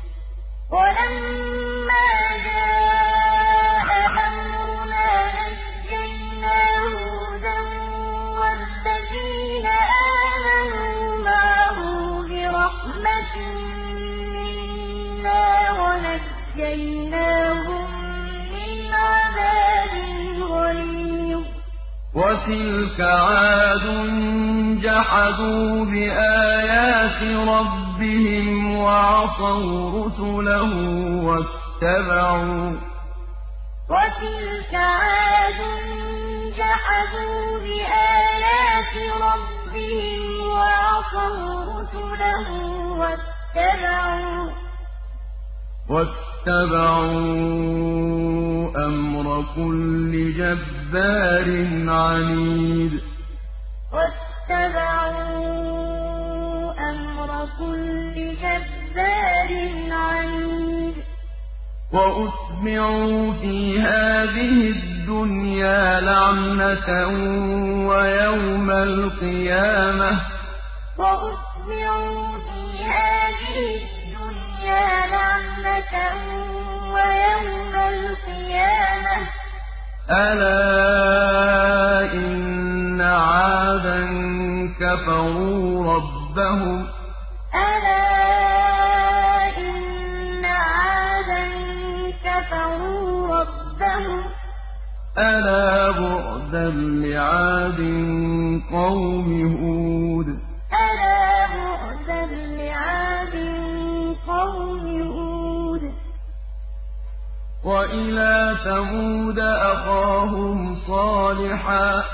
وَلَمَّا جَاءَ أَمْرُنَا نَجَّيْنَا هُودًا وَالَّذِينَ آمَنُوا مَعَهُ بِرَحْمَةٍ مِّنَّا وَنَجَّيْنَاهُم مِّنْ عَذَابٍ غَلِيظٍ وَتِلْكَ عَادٌ جَحَدُوا بِآيَاتِ رَبِّهِمْ وَعَصَوْا رُسُلَهُ وَاتَّبَعُوا وَتِلْكَ عَادٌ جَحَدُوا بِآيَاتِ رَبِّهِمْ وَعَصَوْا رُسُلَهُ وَاتَّبَعُوا أَمْرَ كُلِّ جَبَّارٍ عَنِيدٍ وَاتَّبَعُوا أَمْرَ كُلِّ جَبَّارٍ عَنِيدٍ وَأُتْبِعُوا فِي هَٰذِهِ الدُّنْيَا لَعْنَةً وَيَوْمَ الْقِيَامَةِ ۗ وَأُتْبِعُوا فِي هَٰذِهِ الدُّنْيَا لَعْنَةً وَيَوْمَ الْقِيَامَةِ ۗ أَلَا إِنَّ عَادًا كَفَرُوا رَبَّهُمْ أَلَا إِنَّ عَادًا كَفَرُوا رَبَّهُمْ أَلَا بُعْدًا لِّعَادٍ قَوْمِ هُودٍ أَلَا بُعْدًا لِّعَادٍ قَوْمِ هُودٍ وَإِلَىٰ ثَمُودَ أَخَاهُمْ صَالِحًا ۗ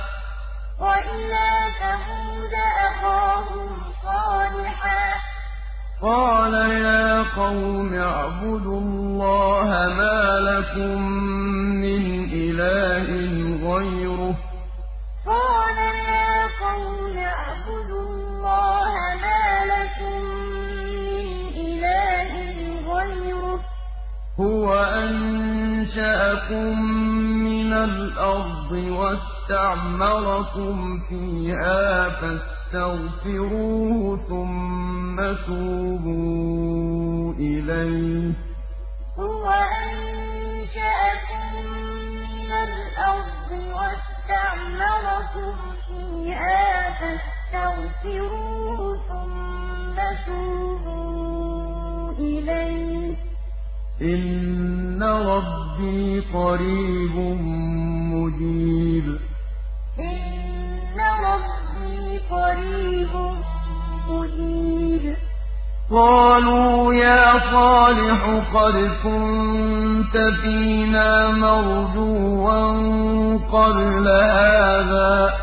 قَالَ يَا قَوْمِ اعْبُدُوا اللَّهَ مَا لَكُم مِّنْ إِلَٰهٍ غَيْرُهُ ۖ قَالَ يَا قَوْمِ اعْبُدُوا اللَّهَ مَا لَكُم مِّنْ إِلَٰهٍ غَيْرُهُ ۖ هُوَ أَنشَأَكُم مِّنَ الْأَرْضِ وَاسْتَعْمَرَكُمْ فِيهَا فَاسْتَغْفِرُوهُ ثُمَّ تُوبُوا إِلَيْهِ ۚ هُوَ أَنشَأَكُم مِّنَ الْأَرْضِ وَاسْتَعْمَرَكُمْ فِيهَا فَاسْتَغْفِرُوهُ ثُمَّ تُوبُوا إِلَيْهِ ۚ إِنَّ رَبِّي قَرِيبٌ مُّجِيبٌ إِنَّ رَبِّي قَرِيبٌ مُّجِيبٌ قَالُوا يَا صَالِحُ قَدْ كُنتَ فِينَا مَرْجُوًّا قَبْلَ هَٰذَا ۖ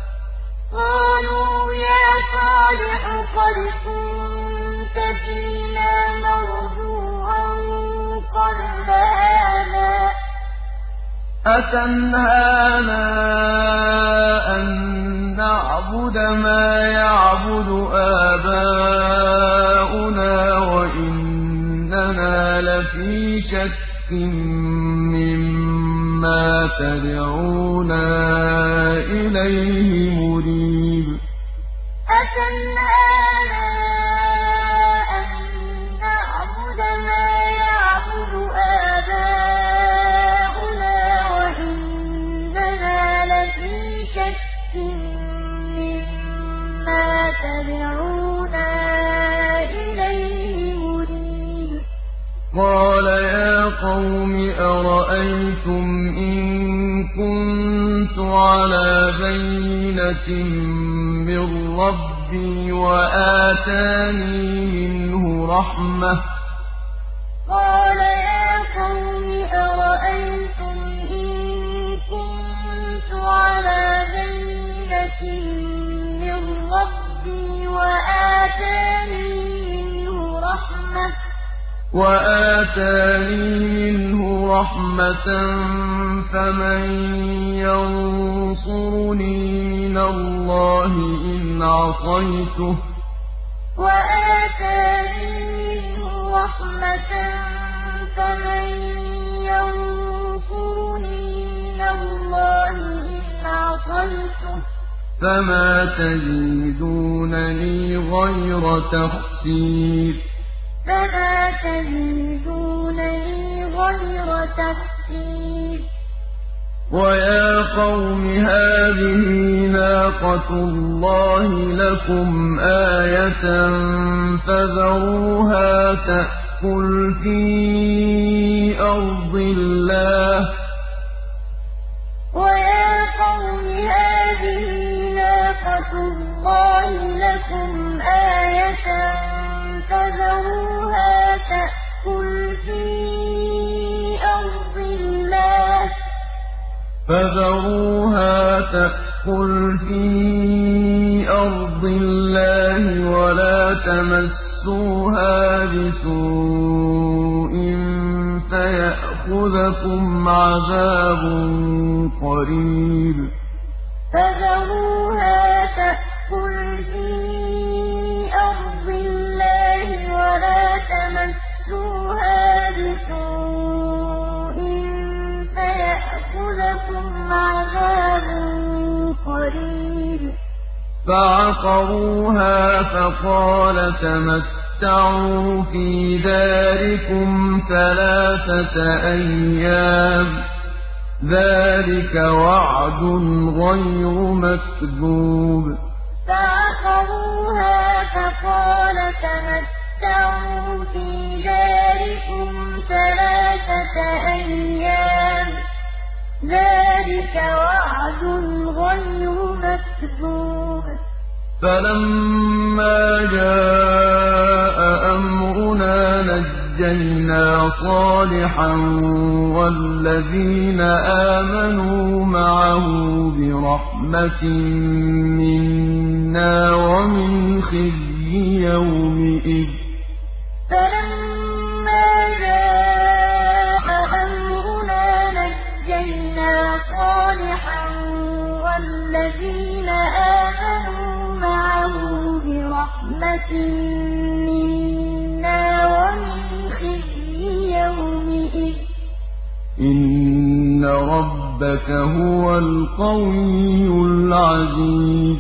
أَتَنْهَانَا أَن نَّعْبُدَ مَا يَعْبُدُ آبَاؤُنَا وَإِنَّنَا لَفِي شَكٍّ مِّمَّا تَدْعُونَا إِلَيْهِ مُرِيبٍ تَنْهَانَا أَن نَّعْبُدَ مَا يَعْبُدُ آبَاؤُنَا وَإِنَّنَا لَفِي شَكٍّ مِّمَّا تَدْعُونَا إِلَيْهِ مُرِيبٍ قَالَ يَا قَوْمِ أَرَأَيْتُمْ إِن كُنتُ عَلَىٰ بَيِّنَةٍ مِّن رَّبِّي وَآتَانِي مِنْهُ رَحْمَةً فَمَن يَنصُرُنِي مِنَ اللَّهِ إِنْ عَصَيْتُهُ ۖ وَآتَانِي مِنْهُ رَحْمَةً فَمَن يَنصُرُنِي مِنَ اللَّهِ إِنْ عَصَيْتُهُ ۖ فَمَا تَزِيدُونَنِي غَيْرَ تَخْسِيرٍ فَمَا تَزِيدُونَنِي غَيْرَ تَخْسِيرٍ وَيَا قَوْمِ هَٰذِهِ نَاقَةُ اللَّهِ لَكُمْ آيَةً فَذَرُوهَا تَأْكُلْ فِي أَرْضِ اللَّهِ ۖ وَلَا تَمَسُّوهَا بِسُوءٍ فَيَأْخُذَكُمْ عَذَابٌ قَرِيبٌ فَذَرُوهَا تَأْكُلْ فِي أَرْضِ اللَّهِ وَلَا تَمَسُّوهَا بِسُوءٍ فَيَأْخُذَكُمْ عَذَابٌ قَرِيبٌ فَعَقَرُوهَا فَقَالَ تَمَتَّعُوا فِي دَارِكُمْ 3 أَيَّامٍ ۖ ذَٰلِكَ وَعْدٌ غَيْرُ مَكْذُوبٍ فَعَقَرُوهَا فَقَالَ تَمَتَّعُوا فِي دَارِكُمْ 3 أَيَّامٍ ۖ ذَٰلِكَ وَعْدٌ غَيْرُ مَكْذُوبٍ فَلَمَّا جَاءَ أَمْرُنَا نَجَّيْنَا صَالِحًا وَالَّذِينَ آمَنُوا مَعَهُ بِرَحْمَةٍ مِّنَّا وَمِنْ خِزْيِ يَوْمِئِذٍ ۗ فَلَمَّا جَاءَ أَمْرُنَا نَجَّيْنَا صَالِحًا وَالَّذِينَ آمَنُوا مَعَهُ بِرَحْمَةٍ مِّنَّا وَمِنْ خِزْيِ يَوْمِئِذٍ ۗ إِنَّ رَبَّكَ هُوَ الْقَوِيُّ الْعَزِيزُ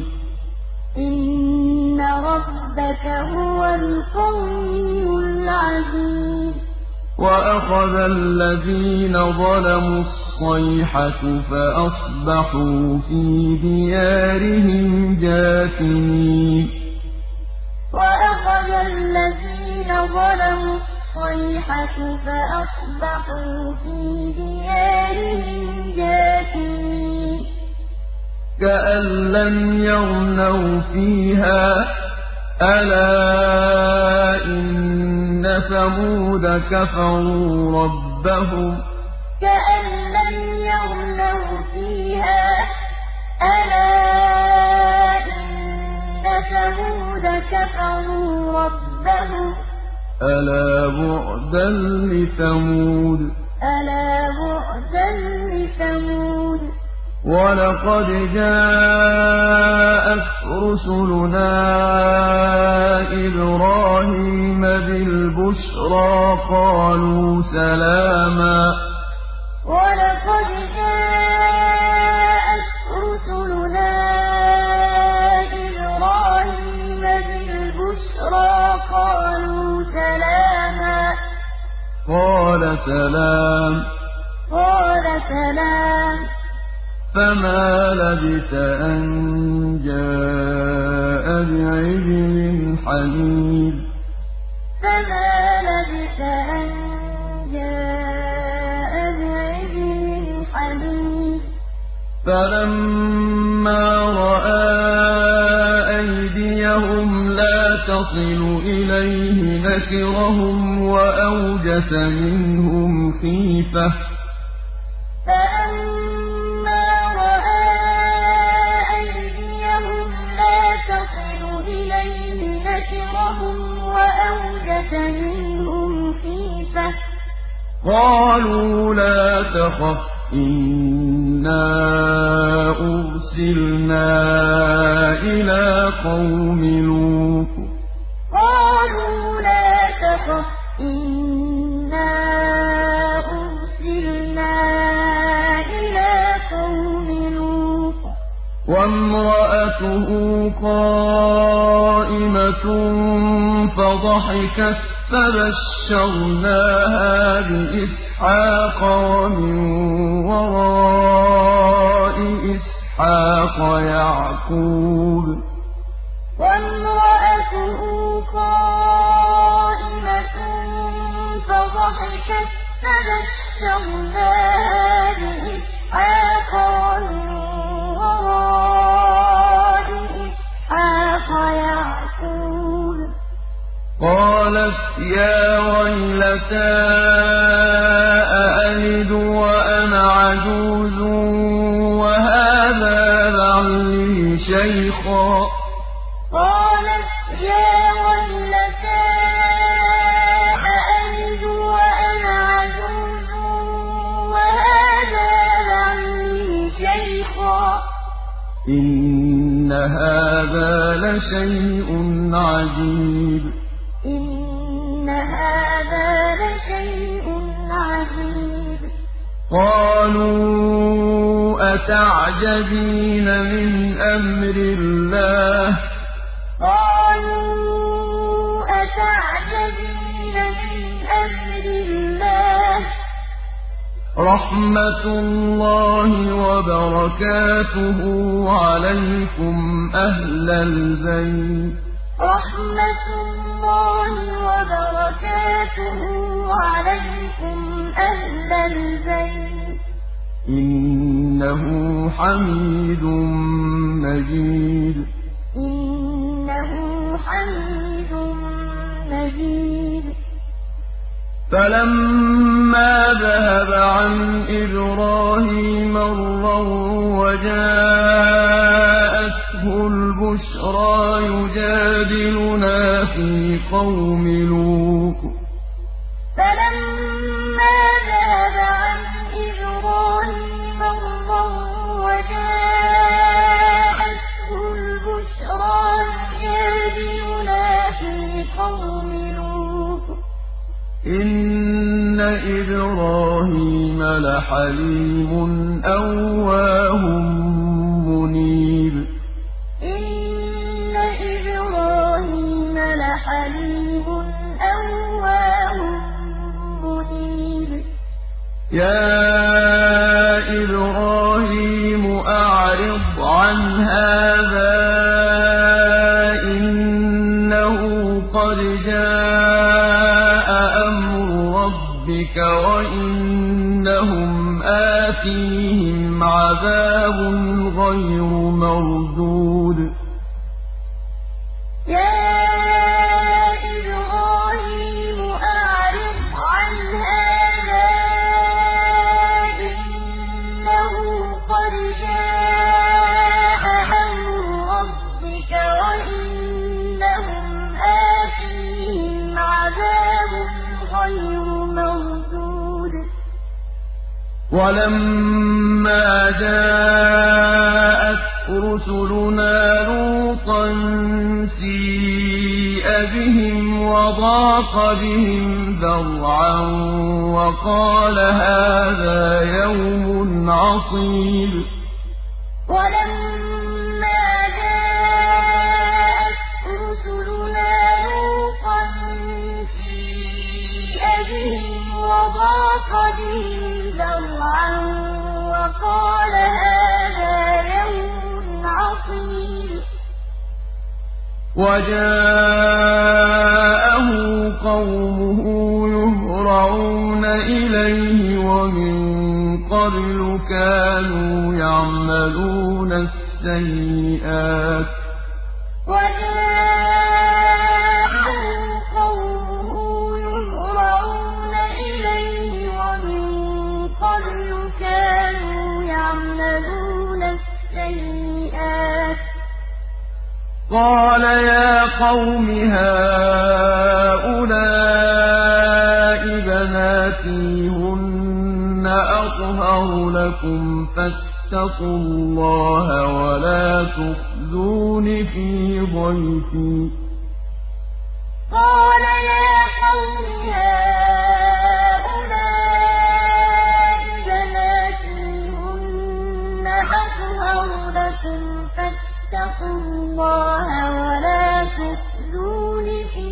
إِنَّ رَبَّكَ هُوَ الْقَوِيُّ الْعَزِيزُ وَأَخَذَ الَّذِينَ ظَلَمُوا الصَّيْحَةُ فَأَصْبَحُوا فِي دِيَارِهِمْ جَاثِمِينَ وَأَخَذَ الَّذِينَ ظَلَمُوا الصَّيْحَةُ فَأَصْبَحُوا فِي دِيَارِهِمْ جَاثِمِينَ كَأَن لَّمْ يَغْنَوْا فِيهَا ۗ أَلَا إِنَّ ثَمُودَ كَفَرُوا رَبَّهُمْ كَأَن لَّمْ يَغْنَوْا فِيهَا ۗ أَلَا إِنَّ ثَمُودَ كَفَرُوا رَبَّهُمْ أَلَا بُعْدًا لِّثَمُودَ أَلَا بُعْدًا لِّثَمُودَ وَلَقَدْ جَاءَتْ رُسُلُنَا إِبْرَاهِيمَ بِالْبُشْرَىٰ قَالُوا سَلَامًا ۖ وَلَقَدْ جَاءَتْ رُسُلُنَا إِبْرَاهِيمَ فما لبث أن جاء بعجل حنيذ فما لبث أن جاء بعجل حنيذ فلما رأى أيديهم لا تصل إليه نكرهم وأوجس منهم خيفة فلما رأى أيديهم لا تصل إليه نكرهم وأوجس منهم خيفة قالوا لا تخف إنا أرسلنا إلى قوم لوط قالوا لا تخف إنا أرسلنا إلى قوم لوط وامرأته قائمة فضحكت فبشرناها بإسحاق ومن وراء إسحاق يعقوب وامرأته قائمة فضحكت فبشرناها بإسحاق ومن وراء إسحاق يعقوب قالت يا ويلتى أألد وأنا عجوز وهذا بعلي شيخا قالت يا ويلتى أألد وأنا عجوز وهذا بعلي شيخا إن هذا لشيء عجيب إن هذا لشيء عجيب قالوا أتعجبين من أمر الله قالوا أتعجبين من أمر الله رحمة الله وبركاته عليكم أهل البيت رحمة الله وبركاته عليكم أهل البيت إنه حميد مجيد إنه حميد مجيد فلما ذهب عن إبراهيم الروع وجاءته البشرى يجادلنا في قوم لوط فلما ذهب عن إبراهيم الروع وجاءته البشرى يجادلنا في قوم لوط إن إبراهيم لحليم أواه منيب إن إبراهيم لحليم أواه منيب يا إبراهيم أعرض عن هذا إنه قد جاء أمر ربك وإنهم آتيهم عذاب غير مردود يا إبراهيم أعرض عن هذا إنه قد جاء أمر ربك وإنهم آتيهم عذاب غير مردود ولما جاءت رسلنا لوطا سيء بهم وضاق بهم ذرعا وقال هذا يوم عصيب ولما جاءت رسلنا لوطا سيء بهم وضاق بهم ذرعا وقال هذا وَجَاءَهُ قَوْمُهُ يُهْرَعُونَ إِلَيْهِ وَمِن قَبْلُ كَانُوا يَعْمَلُونَ السَّيِّئَاتِ قَالَ يَا قَوْمِ هَٰؤُلَاءِ بَنَاتِي هُنَّ أَطْهَرُ لَكُمْ فَاتَّقُوا اللَّهَ وَلَا تُخْزُونِ فِي ضَيْفِي قَالَ يَا قَوْمِ هَٰؤُلَاءِ بَنَاتِي هُنَّ أَطْهَرُ لَكُمْ فَاتَّقُوا اللَّهَ وَلَا تُخْزُونِ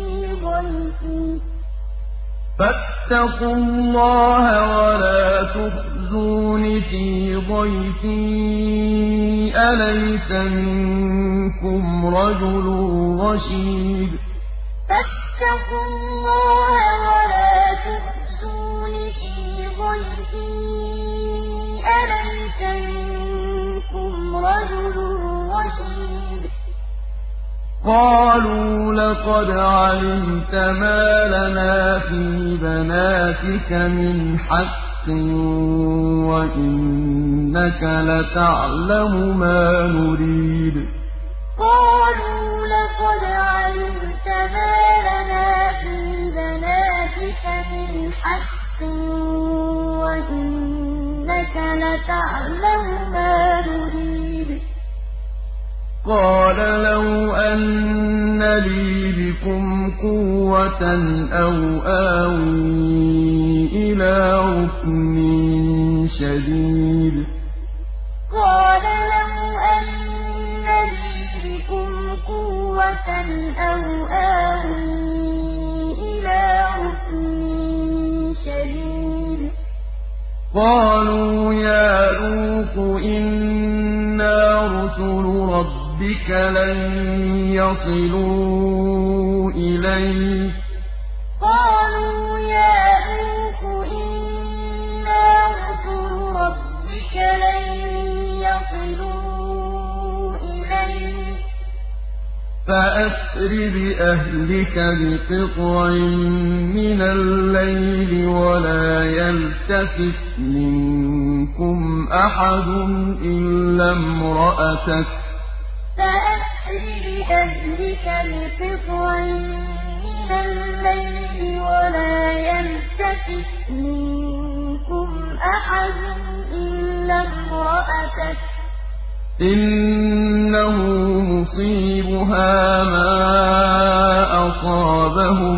فِي ضَيْفِي أَلَيْسَ مِنكُمْ رَجُلٌ رَّشِيدٌ فَاتَّقُوا اللَّهَ وَلَا تُخْزُونِ فِي ضَيْفِي أَلَيْسَ مِنكُمْ رَجُلٌ رَّشِيدٌ قَالُوا لَقَدْ عَلِمْتَ مَا لَنَا فِي بَنَاتِكَ مِنْ حَقٍّ وَإِنَّكَ لَتَعْلَمُ مَا نُرِيدُ قَالُوا لَقَدْ عَلِمْتَ مَا لَنَا فِي بَنَاتِكَ مِنْ حَقٍّ وَإِنَّكَ لَتَعْلَمُ مَا نُرِيدُ قَالَ لَوْ أَنَّ لِي بِكُمْ قُوَّةً أَوْ آوِي إِلَىٰ رُكْنٍ شَدِيدٍ قَالَ لَوْ أَنَّ لِي بِكُمْ قُوَّةً أَوْ آوِي إِلَىٰ رُكْنٍ شَدِيدٍ قَالُوا يَا لُوطُ إِنَّا رُسُلُ رَبِّكَ لَن يَصِلُوا إِلَيْكَ فَأَسْرِ بِأَهْلِكَ بِقِطْعٍ مِّنَ اللَّيْلِ وَلَا يَلْتَفِتْ مِنكُمْ أَحَدٌ إِلَّا امْرَأَتَكَ إِنَّهُ مُصِيبُهَا مَا أَصَابَهُمْ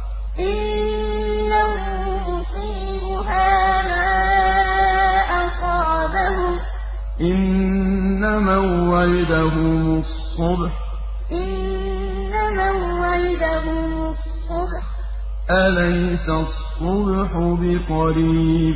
إِنَّ مَوْعِدَهُمُ الصُّبْحُ أَلَيْسَ الصُّبْحُ بِقَرِيبٍ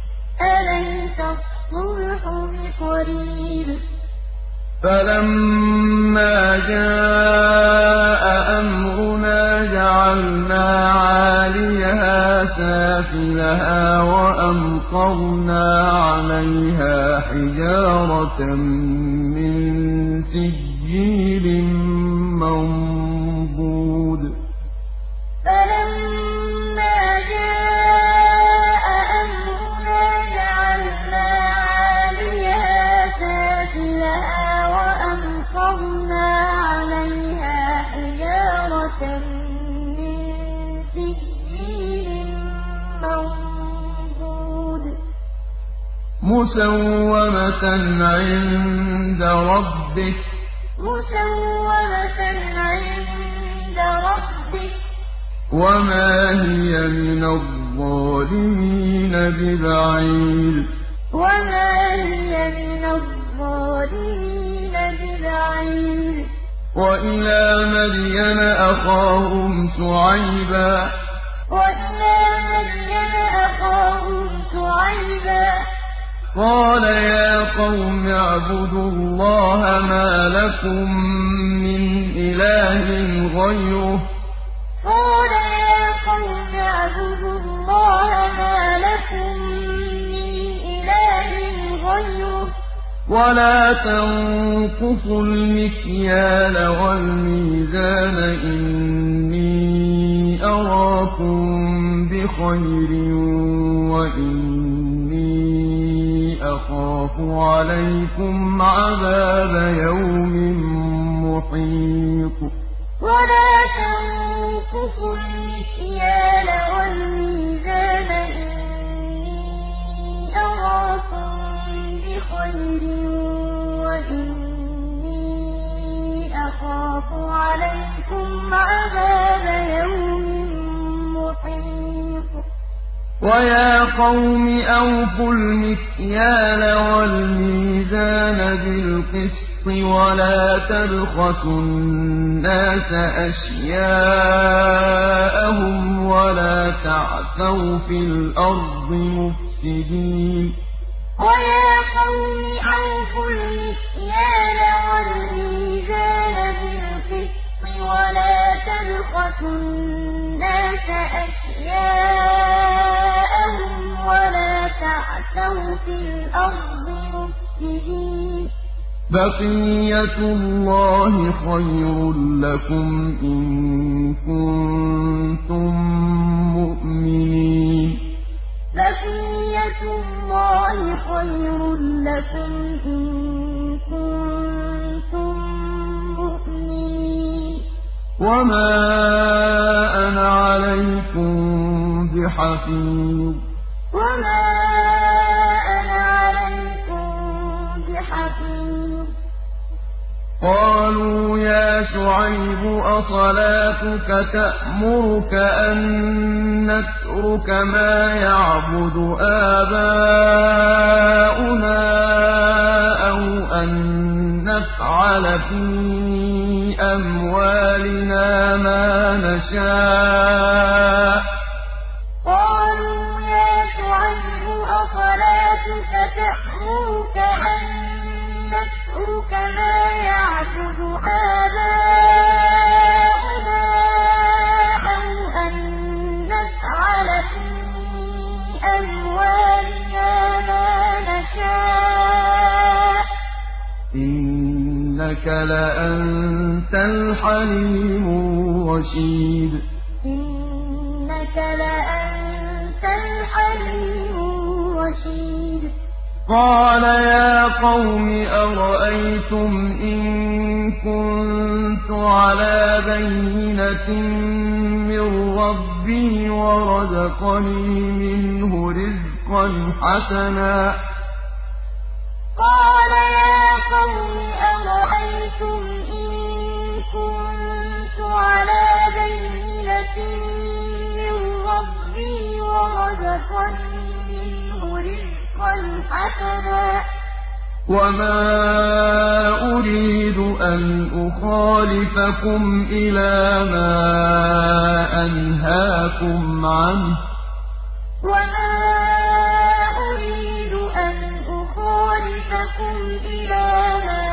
فَلَمَّا جَاءَ أَمْرُنَا جَعَلْنَا عَالِيَهَا سَافِلَهَا وَأَمْطَرْنَا عَلَيْهَا حِجَارَةً مِّن سِجِّيلٍ مَّنضُودٍ مُّسَوَّمَةً عِندَ رَبِّكَ وَمَا هِيَ مِنَ الظَّالِمِينَ بِبَعِيدٍ وَإِلَىٰ مَدْيَنَ أَخَاهُمْ شُعَيْبًا قال يا قوم اعبدوا الله ما لكم من إله غيره قال يا قوم اعبدوا الله ما لكم من إله غيره ولا تنقصوا المكيال والميزان إني أراكم بخير وإني أخاف عليكم عذاب يوم محيط ولا تنقصوا المكيال والميزان إني أراكم بخير وإني أخاف عليكم عذاب يوم محيط ويا قوم أوفوا المكيال والميزان بالقسط ولا تبخسوا الناس أشياءهم ولا تعثوا في الأرض مفسدين ويا قوم أوفوا المكيال والميزان بالقسط ولا تبخسوا الناس أشياءهم ولا تعثوا في الأرض مفسدين بقية الله خير لكم إن كنتم مؤمنين بقية الله خير لكم إن كنتم مؤمنين وما أنا عليكم بحفيظ وما أنا عليكم بحفيظ قالوا يا شعيب أصلاتك تأمرك أن نترك ما يعبد آباؤنا أو أن نفعل في أموالنا ما نشاء قالوا يا شعيب أصلاتك تأمرك أن نترك ما يعبد آباؤنا أو أن نفعل في أموالنا ما نشاء إنك لأنت الحليم الرشيد إنك لأنت الحليم الرشيد قال يا قوم أرأيتم إن كنت على بينة من ربي ورزقني منه رزقا حسنا قال يا قوم أرأيتم إن كنت على بينة من ربي ورزقني منه رزقا حسنا وما أريد أن أخالفكم إلى ما أنهاكم عنه وما أريد أن أخالفكم إلى ما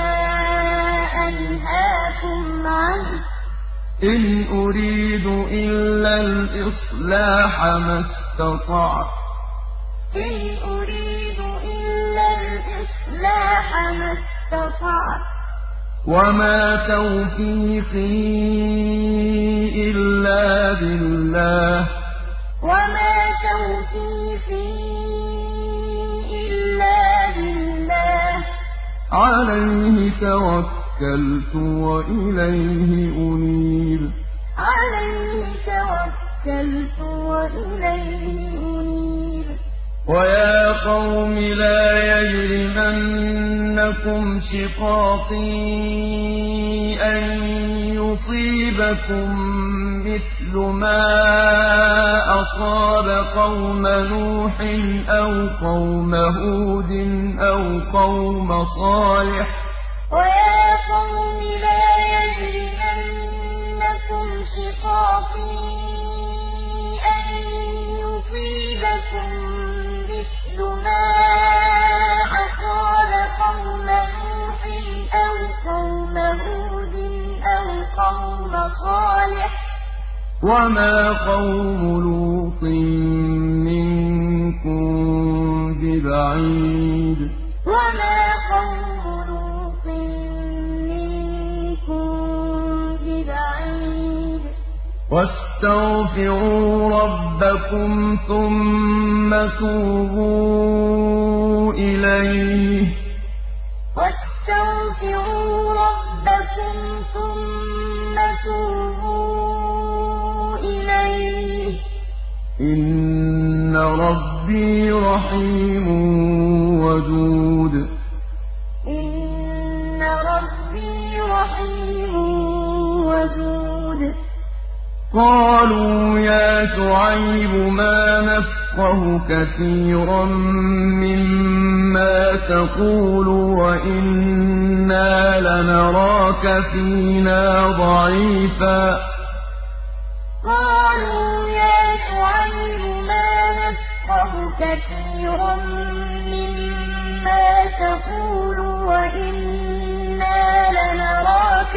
أنهاكم عنه إن أريد إلا الإصلاح ما استطعت إن أريد إلا الإصلاح ما استطعت وما توفيقي إلا بالله وما توفيقي إلا بالله عليه توكلت وإليه أنيب عليه توكلت وإليه أنيب ويا قوم لا يجرمنكم شقاقي أن يصيبكم مثل ما أصاب قوم نوح أو قوم هود أو قوم صالح ويا قوم لا يجرمنكم شقاقي أن يصيبكم مثل ما وما قوم لوط منكم ببعيد وما قوم لوط منكم ببعيد واستغفروا ربكم ثم توبوا إليه واستغفروا ربكم ثم توبوا إليه إن ربي رحيم ودود إن ربي رحيم ودود قالوا يا شعيب ما نفقه كثيرا مما تقول وإنا لنراك فينا ضعيفا قالوا يا شعيب ما نفقه كثيرا مما تقول وإنا لنراك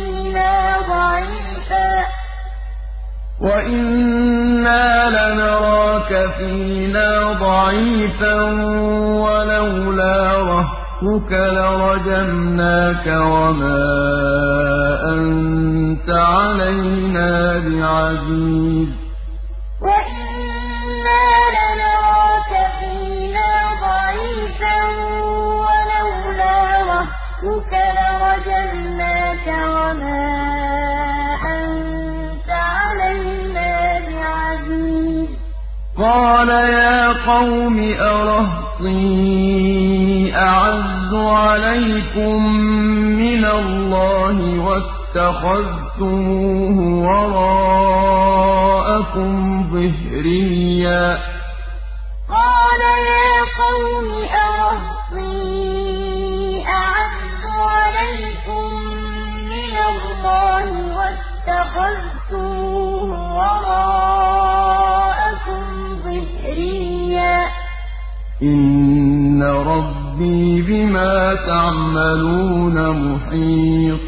فينا ضعيفا ولولا رهطك لرجمناك وما أنت علينا بعزيز وإنا لنراك فينا ضعيفا ولولا رهطك لرجمناك وما أنت علينا بعزيز قال يا قوم أرهطي أعز عليكم من الله واتخذتموه وراءكم ظهريا قال يا قوم أرهطي أعز عليكم من الله واتخذتموه وراءكم ظهريا إن ربي بما تعملون محيط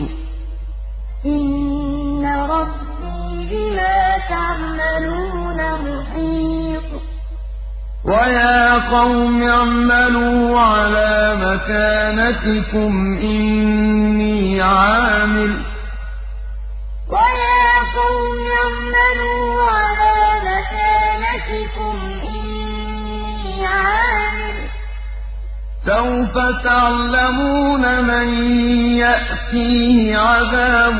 إن ربي بما تعملون محيط ويا قوم اعملوا على مكانتكم إني عامل ويا قوم اعملوا على مكانتكم إني عامل سوف تعلمون من يأتيه عذاب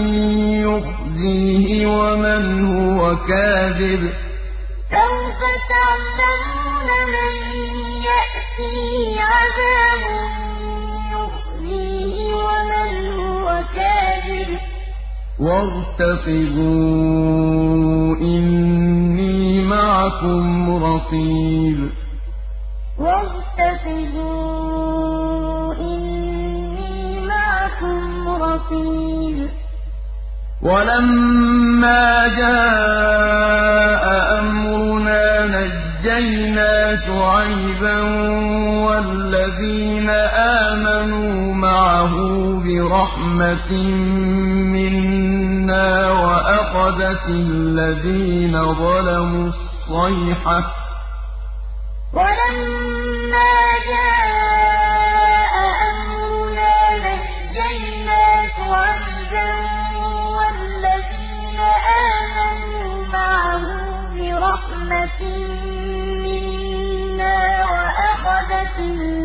يخزيه ومن هو كاذب سوف تعلمون من يأتيه عذاب يخزيه ومن هو كاذب وارتقبوا إني معكم رقيب وارتقبوا إني معكم رقيب ولما جاء أمرنا نجينا شعيبا والذين آمنوا معه برحمة منا وأخذت الذين ظلموا الصيحة ولما جاء أمرنا نجينا شعيبا والذين آمنوا معه برحمة منا وأخذت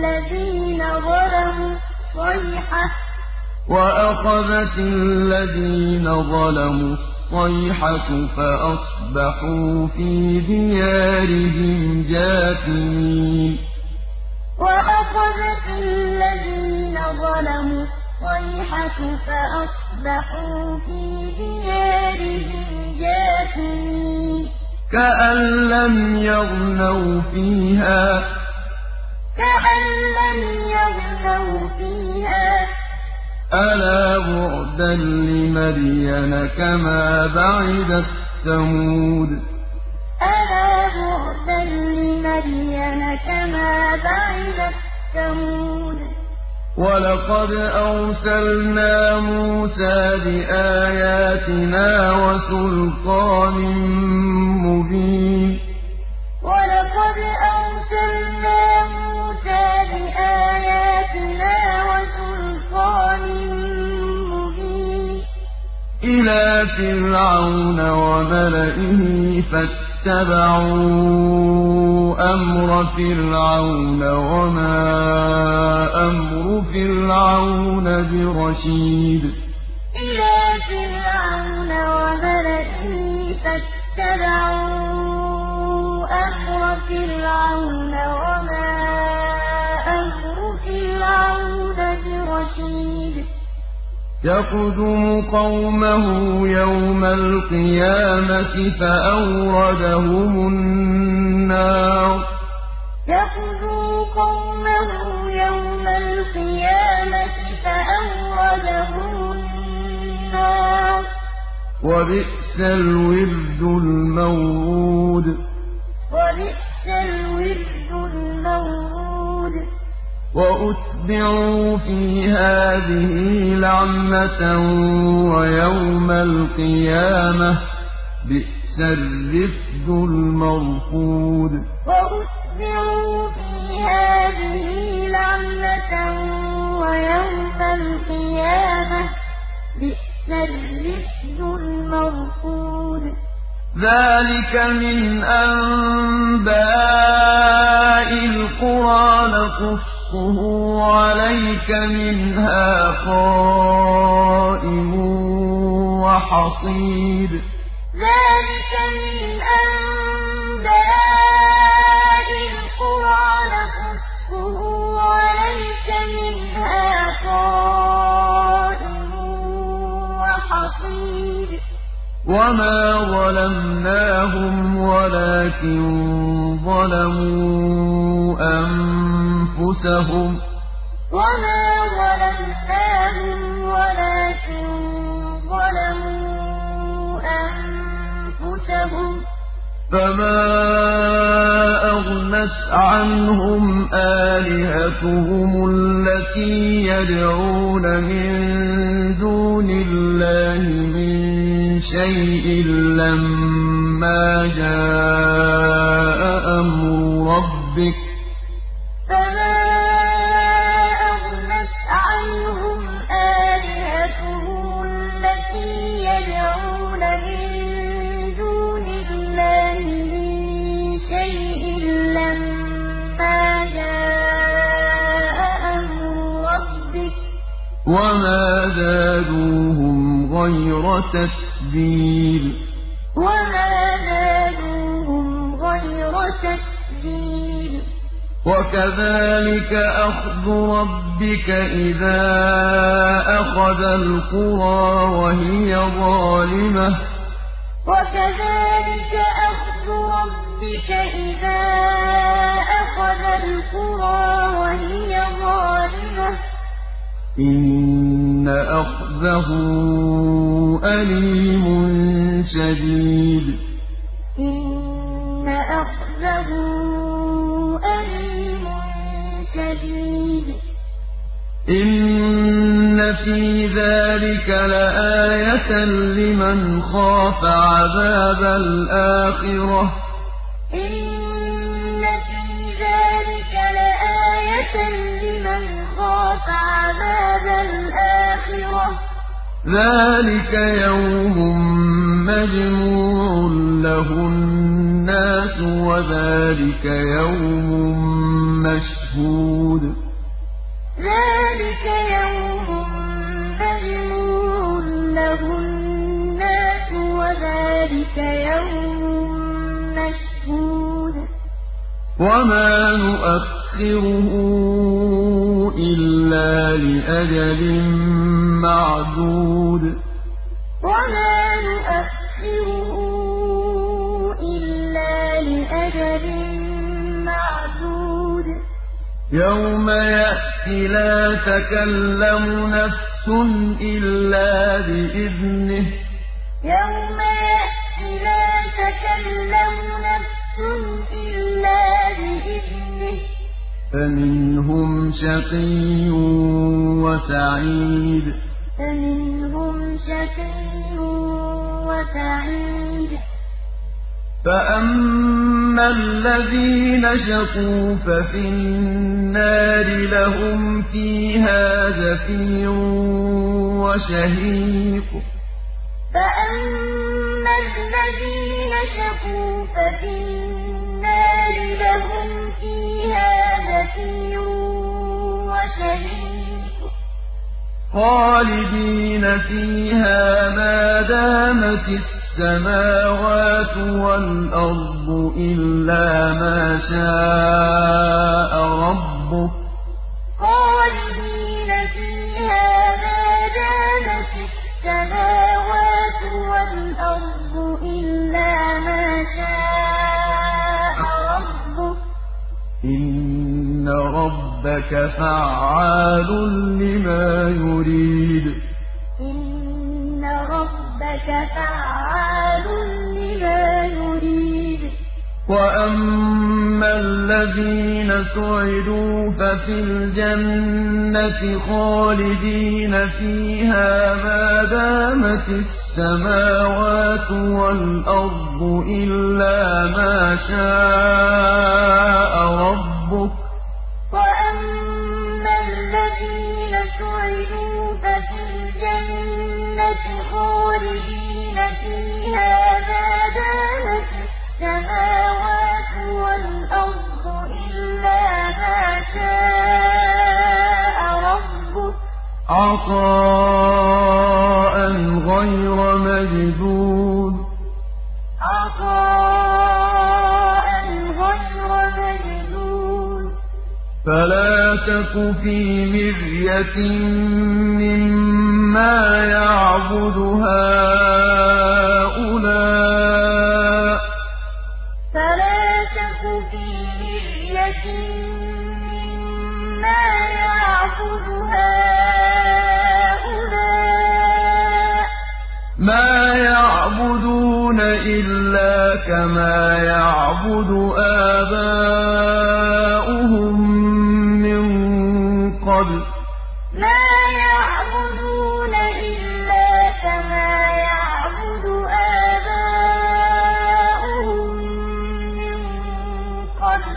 الذين ظلموا الصيحة فأصبحوا في ديارهم جاثمين وأخذت الذين ظلموا الصيحة فأصبحوا في ديارهم جاثمين كأن لم يغنوا فيها ألا بعدا لمدين كما بعدت ثمود وَلَقَدْ أَرْسَلْنَا مُوسَىٰ بِآيَاتِنَا وَسُلْطَانٍ مُّبِينٍ وَلَقَدْ أَرْسَلْنَا مُوسَىٰ بِآيَاتِنَا وَسُلْطَانٍ مُّبِينٍ إِلَىٰ فِرْعَوْنَ وَمَلَئِهِ فَاتَّبَعُوا أَمْرَ فِرْعَوْنَ وَمَا أَمْرُ فِرْعَوْنَ بِرَشِيدٍ إِلَىٰ فِرْعَوْنَ وَمَلَئِهِ فَاتَّبَعُوا أَمْرَ فِرْعَوْنَ وَمَا أَمْرُ فِرْعَوْنَ بِرَشِيدٍ يَقْدُمُ قَوْمَهُ يَوْمَ الْقِيَامَةِ فَأَوْرَدَهُمُ النَّارَ يَقْدُمُ قَوْمَهُ يَوْمَ الْقِيَامَةِ فَأَوْرَدَهُمُ النَّارَ وَبِئْسَ الْوِرْدُ الْمَوْرُودُ وَبِئْسَ الْوِرْدُ الْمَوْرُودُ وَأُتْبِعُوا فِي هَٰذِهِ لَعْنَةً وَيَوْمَ الْقِيَامَةِ ۚ بِئْسَ الرِّفْدُ الْمَرْفُودُ وَأُتْبِعُوا فِي هَٰذِهِ لَعْنَةً وَيَوْمَ الْقِيَامَةِ ۚ بِئْسَ الرِّفْدُ الْمَرْفُودُ ذَٰلِكَ مِنْ أَنبَاءِ الْقُرَىٰ نَقُصُّهُ عَلَيْكَ ۖ مِنْهَا قَائِمٌ وَحَصِيدٌ ذَٰلِكَ مِنْ أَنبَاءِ الْقُرَىٰ نَقُصُّهُ عَلَيْكَ ۖ مِنْهَا قَائِمٌ وَحَصِيدٌ وَمَا ظَلَمْنَاهُمْ وَلَٰكِن ظَلَمُوا أَنفُسَهُمْ ۖ وَمَا ظَلَمْنَاهُمْ وَلَٰكِن ظَلَمُوا أَنفُسَهُمْ ۖ فَمَا أَغْنَتْ عَنْهُمْ آلِهَتُهُمُ الَّتِي يَدْعُونَ مِن دُونِ اللَّهِ مِن شَيْءٍ لَّمَّا جَاءَ أَمْرُ رَبِّكَ ۖ فَمَا أَغْنَتْ عَنْهُمْ آلِهَتُهُمُ الَّتِي يَدْعُونَ مِن دُونِ اللَّهِ مِن شَيْءٍ لَّمَّا جَاءَ أَمْرُ رَبِّكَ ۖ وَمَا زَادُوهُمْ غَيْرَ تَتْبِيبٍ وَمَا زَادُوهُمْ غَيْرَ تَتْبِيبٍ وَكَذَٰلِكَ أَخْذُ رَبِّكَ إِذَا أَخَذَ الْقُرَىٰ وَهِيَ ظَالِمَةٌ ۚ وَكَذَٰلِكَ أَخْذُ رَبِّكَ إِذَا أَخَذَ الْقُرَىٰ وَهِيَ ظَالِمَةٌ ۚ إِنَّ أَخْذَهُ أَلِيمٌ شَدِيدٌ إِنَّ أَخْذَهُ أَلِيمٌ شَدِيدٌ إِنَّ فِي ذَٰلِكَ لَآيَةً لِّمَنْ خَافَ عَذَابَ الْآخِرَةِ ۚ إِنَّ فِي ذَٰلِكَ لَآيَةً لِّمَنْ خَافَ عَذَابَ الْآخِرَةِ ۚ ذَٰلِكَ يَوْمٌ مَّجْمُوعٌ لَّهُ النَّاسُ وَذَٰلِكَ يَوْمٌ مَّشْهُودٌ ذَٰلِكَ يَوْمٌ مَّجْمُوعٌ لَّهُ النَّاسُ وَذَٰلِكَ يَوْمٌ مَّشْهُودٌ وَمَا نُؤَخِّرُهُ إِلَّا لِأَجَلٍ مَّعْدُودٍ وَمَا نُؤَخِّرُهُ إِلَّا لِأَجَلٍ مَّعْدُودٍ يَوْمَ يَأْتِ لَا تَكَلَّمُ نَفْسٌ إِلَّا بِإِذْنِهِ ۚ يَوْمَ يَأْتِ لَا تَكَلَّمُ نَفْسٌ إِلَّا بِإِذْنِهِ ۚ فمنهم شقي وسعيد فمنهم شقي وسعيد فأما الذين شقوا ففي النار لهم فيها زفير وشهيق فأما الذين شقوا ففي النار لهم فيها زفير وشهيق خالدين فيها ما دامت السماوات والأرض إلا ما شاء ربك خالدين فيها ما دامت السماوات والأرض إلا ما شاء ربك إن ربك فعال لما يريد إن ربك فعال لما يريد وأما الذين سعدوا ففي الجنة خالدين فيها ما دامت السماوات والأرض إلا ما شاء ربك وأما الذين سعدوا ففي الجنة خالدين فيها ما دامت السماوات والأرض إلا ما شاء ربك عطاء غير مجدود عطاء غير مجدود فلا تك في مرية مما يعبد هؤلاء فلا تك في مرية مما يعبد هؤلاء ما يعبدون إلا كما يعبد آباؤهم من قبل ما يعبدون إلا كما يعبد آباؤهم من قبل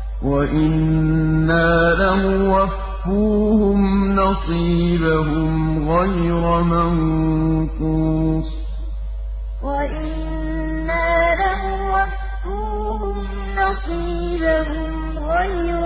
وإنا لموفوهم نصيبهم غير منقوص وإنا لموفوهم نصيبهم غير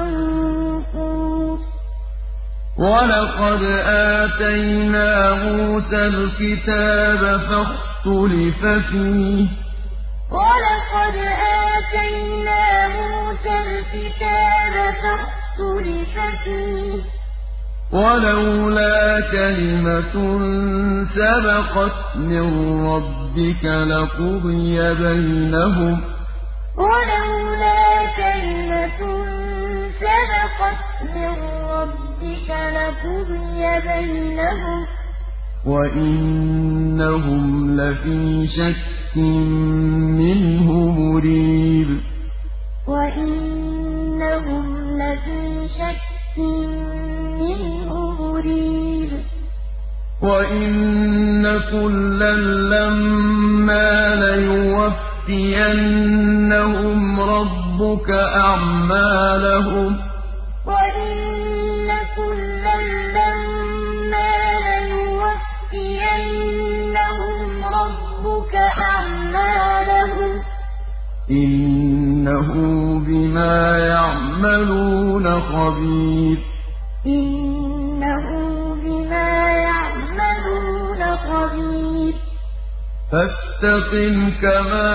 منقوص ولقد آتينا موسى الكتاب فاختلف فيه ولقد آتينا موسى الكتاب فاختلف فيه ولولا كلمة سبقت من ربك لقضي بينهم ولولا كلمة سبقت من ربك لقضي بينهم وإنهم لفي شك منه مريب وإنهم لفي شك منه مريب وإن كلا لما ليوفينهم ربك أعمالهم وإن كلا لما ليوفينهم ربك أعمالهم إنه بما يعملون خبير إنه بما يعملون خبير فاستقم كما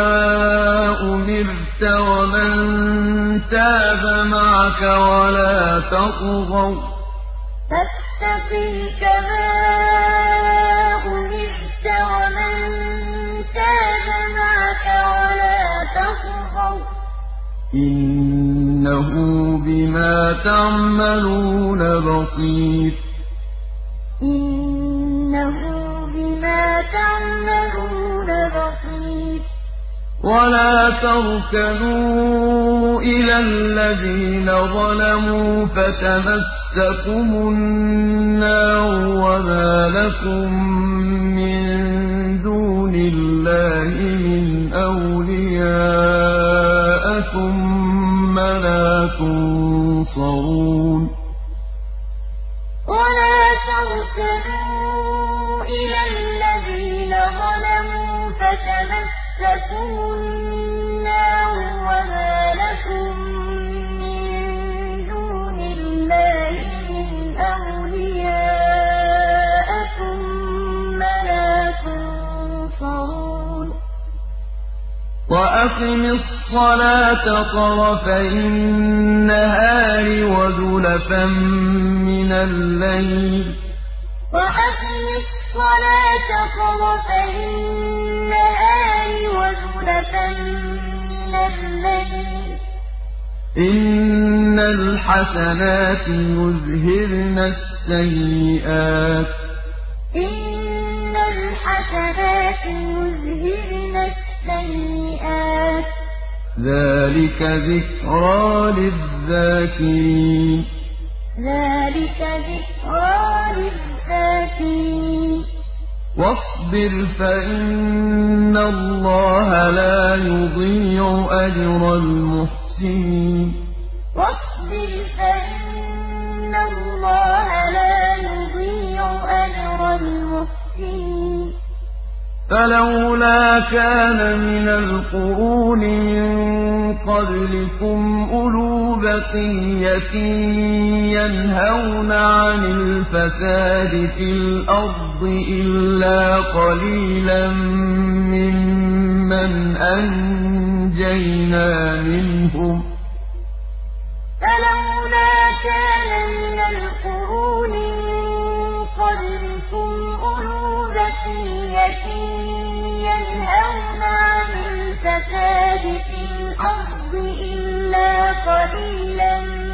أمرت ومن تاب معك ولا تطغوا فاستقم كما أمرت ومن تاب معك ولا تطغوا إنه بما تعملون بصير إنه بما تعملون بصير ولا تركنوا إلى الذين ظلموا فتمسكم النار وما لكم من دون الله من أولياء ثم لا تنصرون ولا تركنوا إلى الذين ظلموا فتمسكم النار وما لكم من دون الله من أولياء ثم لا تنصرون وأقم الصلاة طرفي النهار وزلفا من الليل وأقم الصلاة طرفي النهار وزلفا من الليل إن الحسنات يذهبن السيئات إن الحسنات يذهبن السيئات ذلك ذكرى للذاكرين ذلك ذكرى للذاكرين واصبر فإن الله لا يضيع أجر المحسنين واصبر فإن الله لا يضيع أجر المحسنين فلولا كان من القرون من قبلكم أولو بقية ينهون عن الفساد في الأرض إلا قليلا ممن أنجينا منهم فلولا كان من القرون من قبلكم أولو بقية ينهون عن الفساد في الأرض إلا قليلا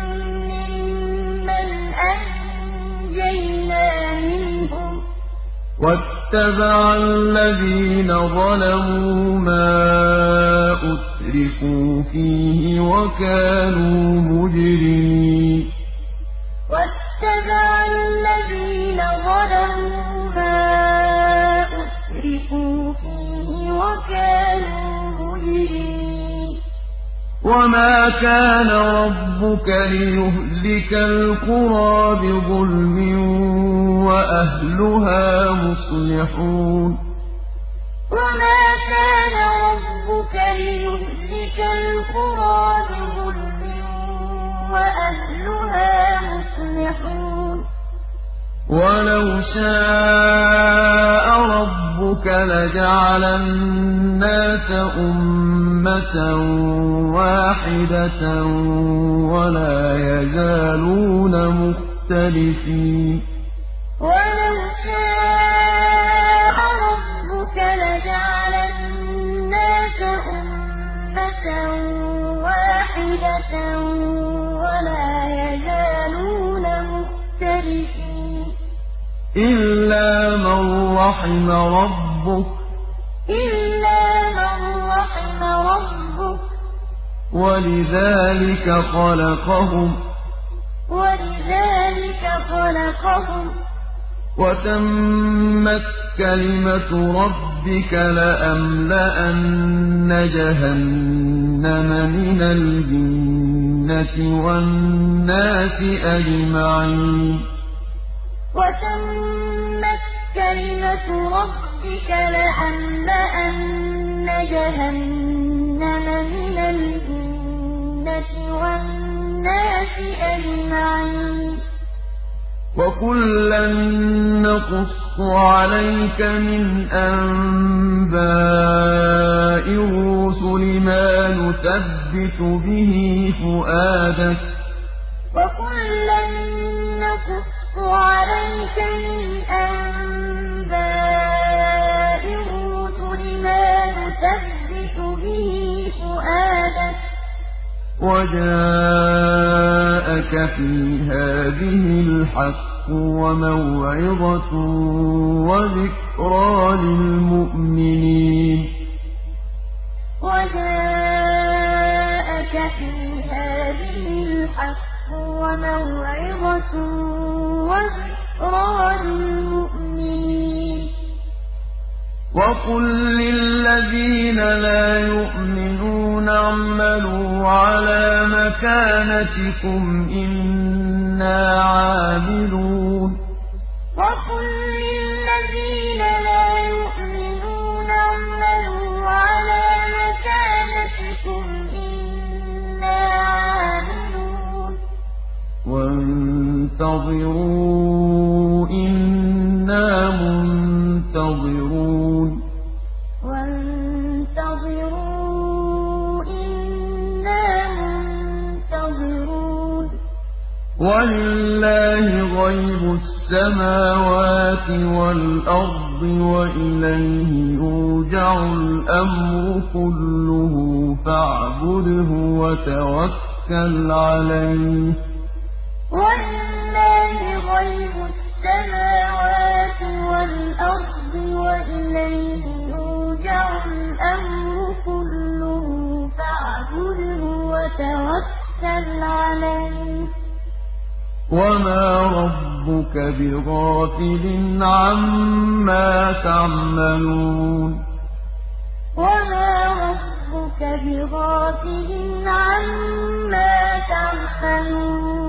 ممن أنجينا منهم واتبع الذين ظلموا ما أترفوا فيه وكانوا مجرمين واتبع الذين ظلموا ما أترفوا فيه وكانوا مجرمين وما كان ربك ليهلك القرى بظلم وأهلها مصلحون وما كان ربك ليهلك القرى بظلم وأهلها مصلحون ولو شاء ربك لجعل الناس أمة واحدة ولا يزالون مختلفين ولو شاء ربك لجعل الناس أمة واحدة ولا يزالون مختلفين إلا من رحم ربك ولذلك خلقهم وتمت كلمة ربك لأملأن جهنم من الجنة والناس أجمعين وتمت كلمة ربك لأملأن جهنم من الجنة والناس أجمعين وكلا نقص عليك من أنباء الرسل ما نثبت به فؤادك وكلا نقص عليك من أنباء الرسل ما نثبت به فؤادك وجاءك في هذه الحق وموعظة وذكرى للمؤمنين وَجَاءَكَ فِي هَٰذِهِ الْحَقُّ وَمَوْعِظَةٌ وَذِكْرَىٰ لِلْمُؤْمِنِينَ وَقُل لِّلَّذِينَ لَا يُؤْمِنُونَ اعْمَلُوا عَلَىٰ مَكَانَتِكُمْ إِنَّا عَامِلُونَ وَقُل لِّلَّذِينَ لَا يُؤْمِنُونَ اعْمَلُوا عَلَىٰ مَكَانَتِكُمْ إِنَّا عَامِلُونَ وَانتَظِرُوا إِنَّا مُنتَظِرُونَ وَانتَظِرُوا إِنَّا مُنتَظِرُونَ وَلِلَّهِ غَيْبُ السَّمَاوَاتِ وَالْأَرْضِ وَإِلَيْهِ يُرْجَعُ الْأَمْرُ كُلُّهُ فَاعْبُدْهُ وَتَوَكَّلْ عَلَيْهِ ۚ وَلِلَّهِ غَيْبُ السَّمَاوَاتِ وَالْأَرْضِ وَإِلَيْهِ يُرْجَعُ الْأَمْرُ كُلُّهُ فَاعْبُدْهُ وَتَوَكَّلْ عَلَيْهِ ۚ وَمَا رَبُّكَ بِغَافِلٍ عَمَّا تَعْمَلُونَ وَمَا رَبُّكَ بِغَافِلٍ عَمَّا تَعْمَلُونَ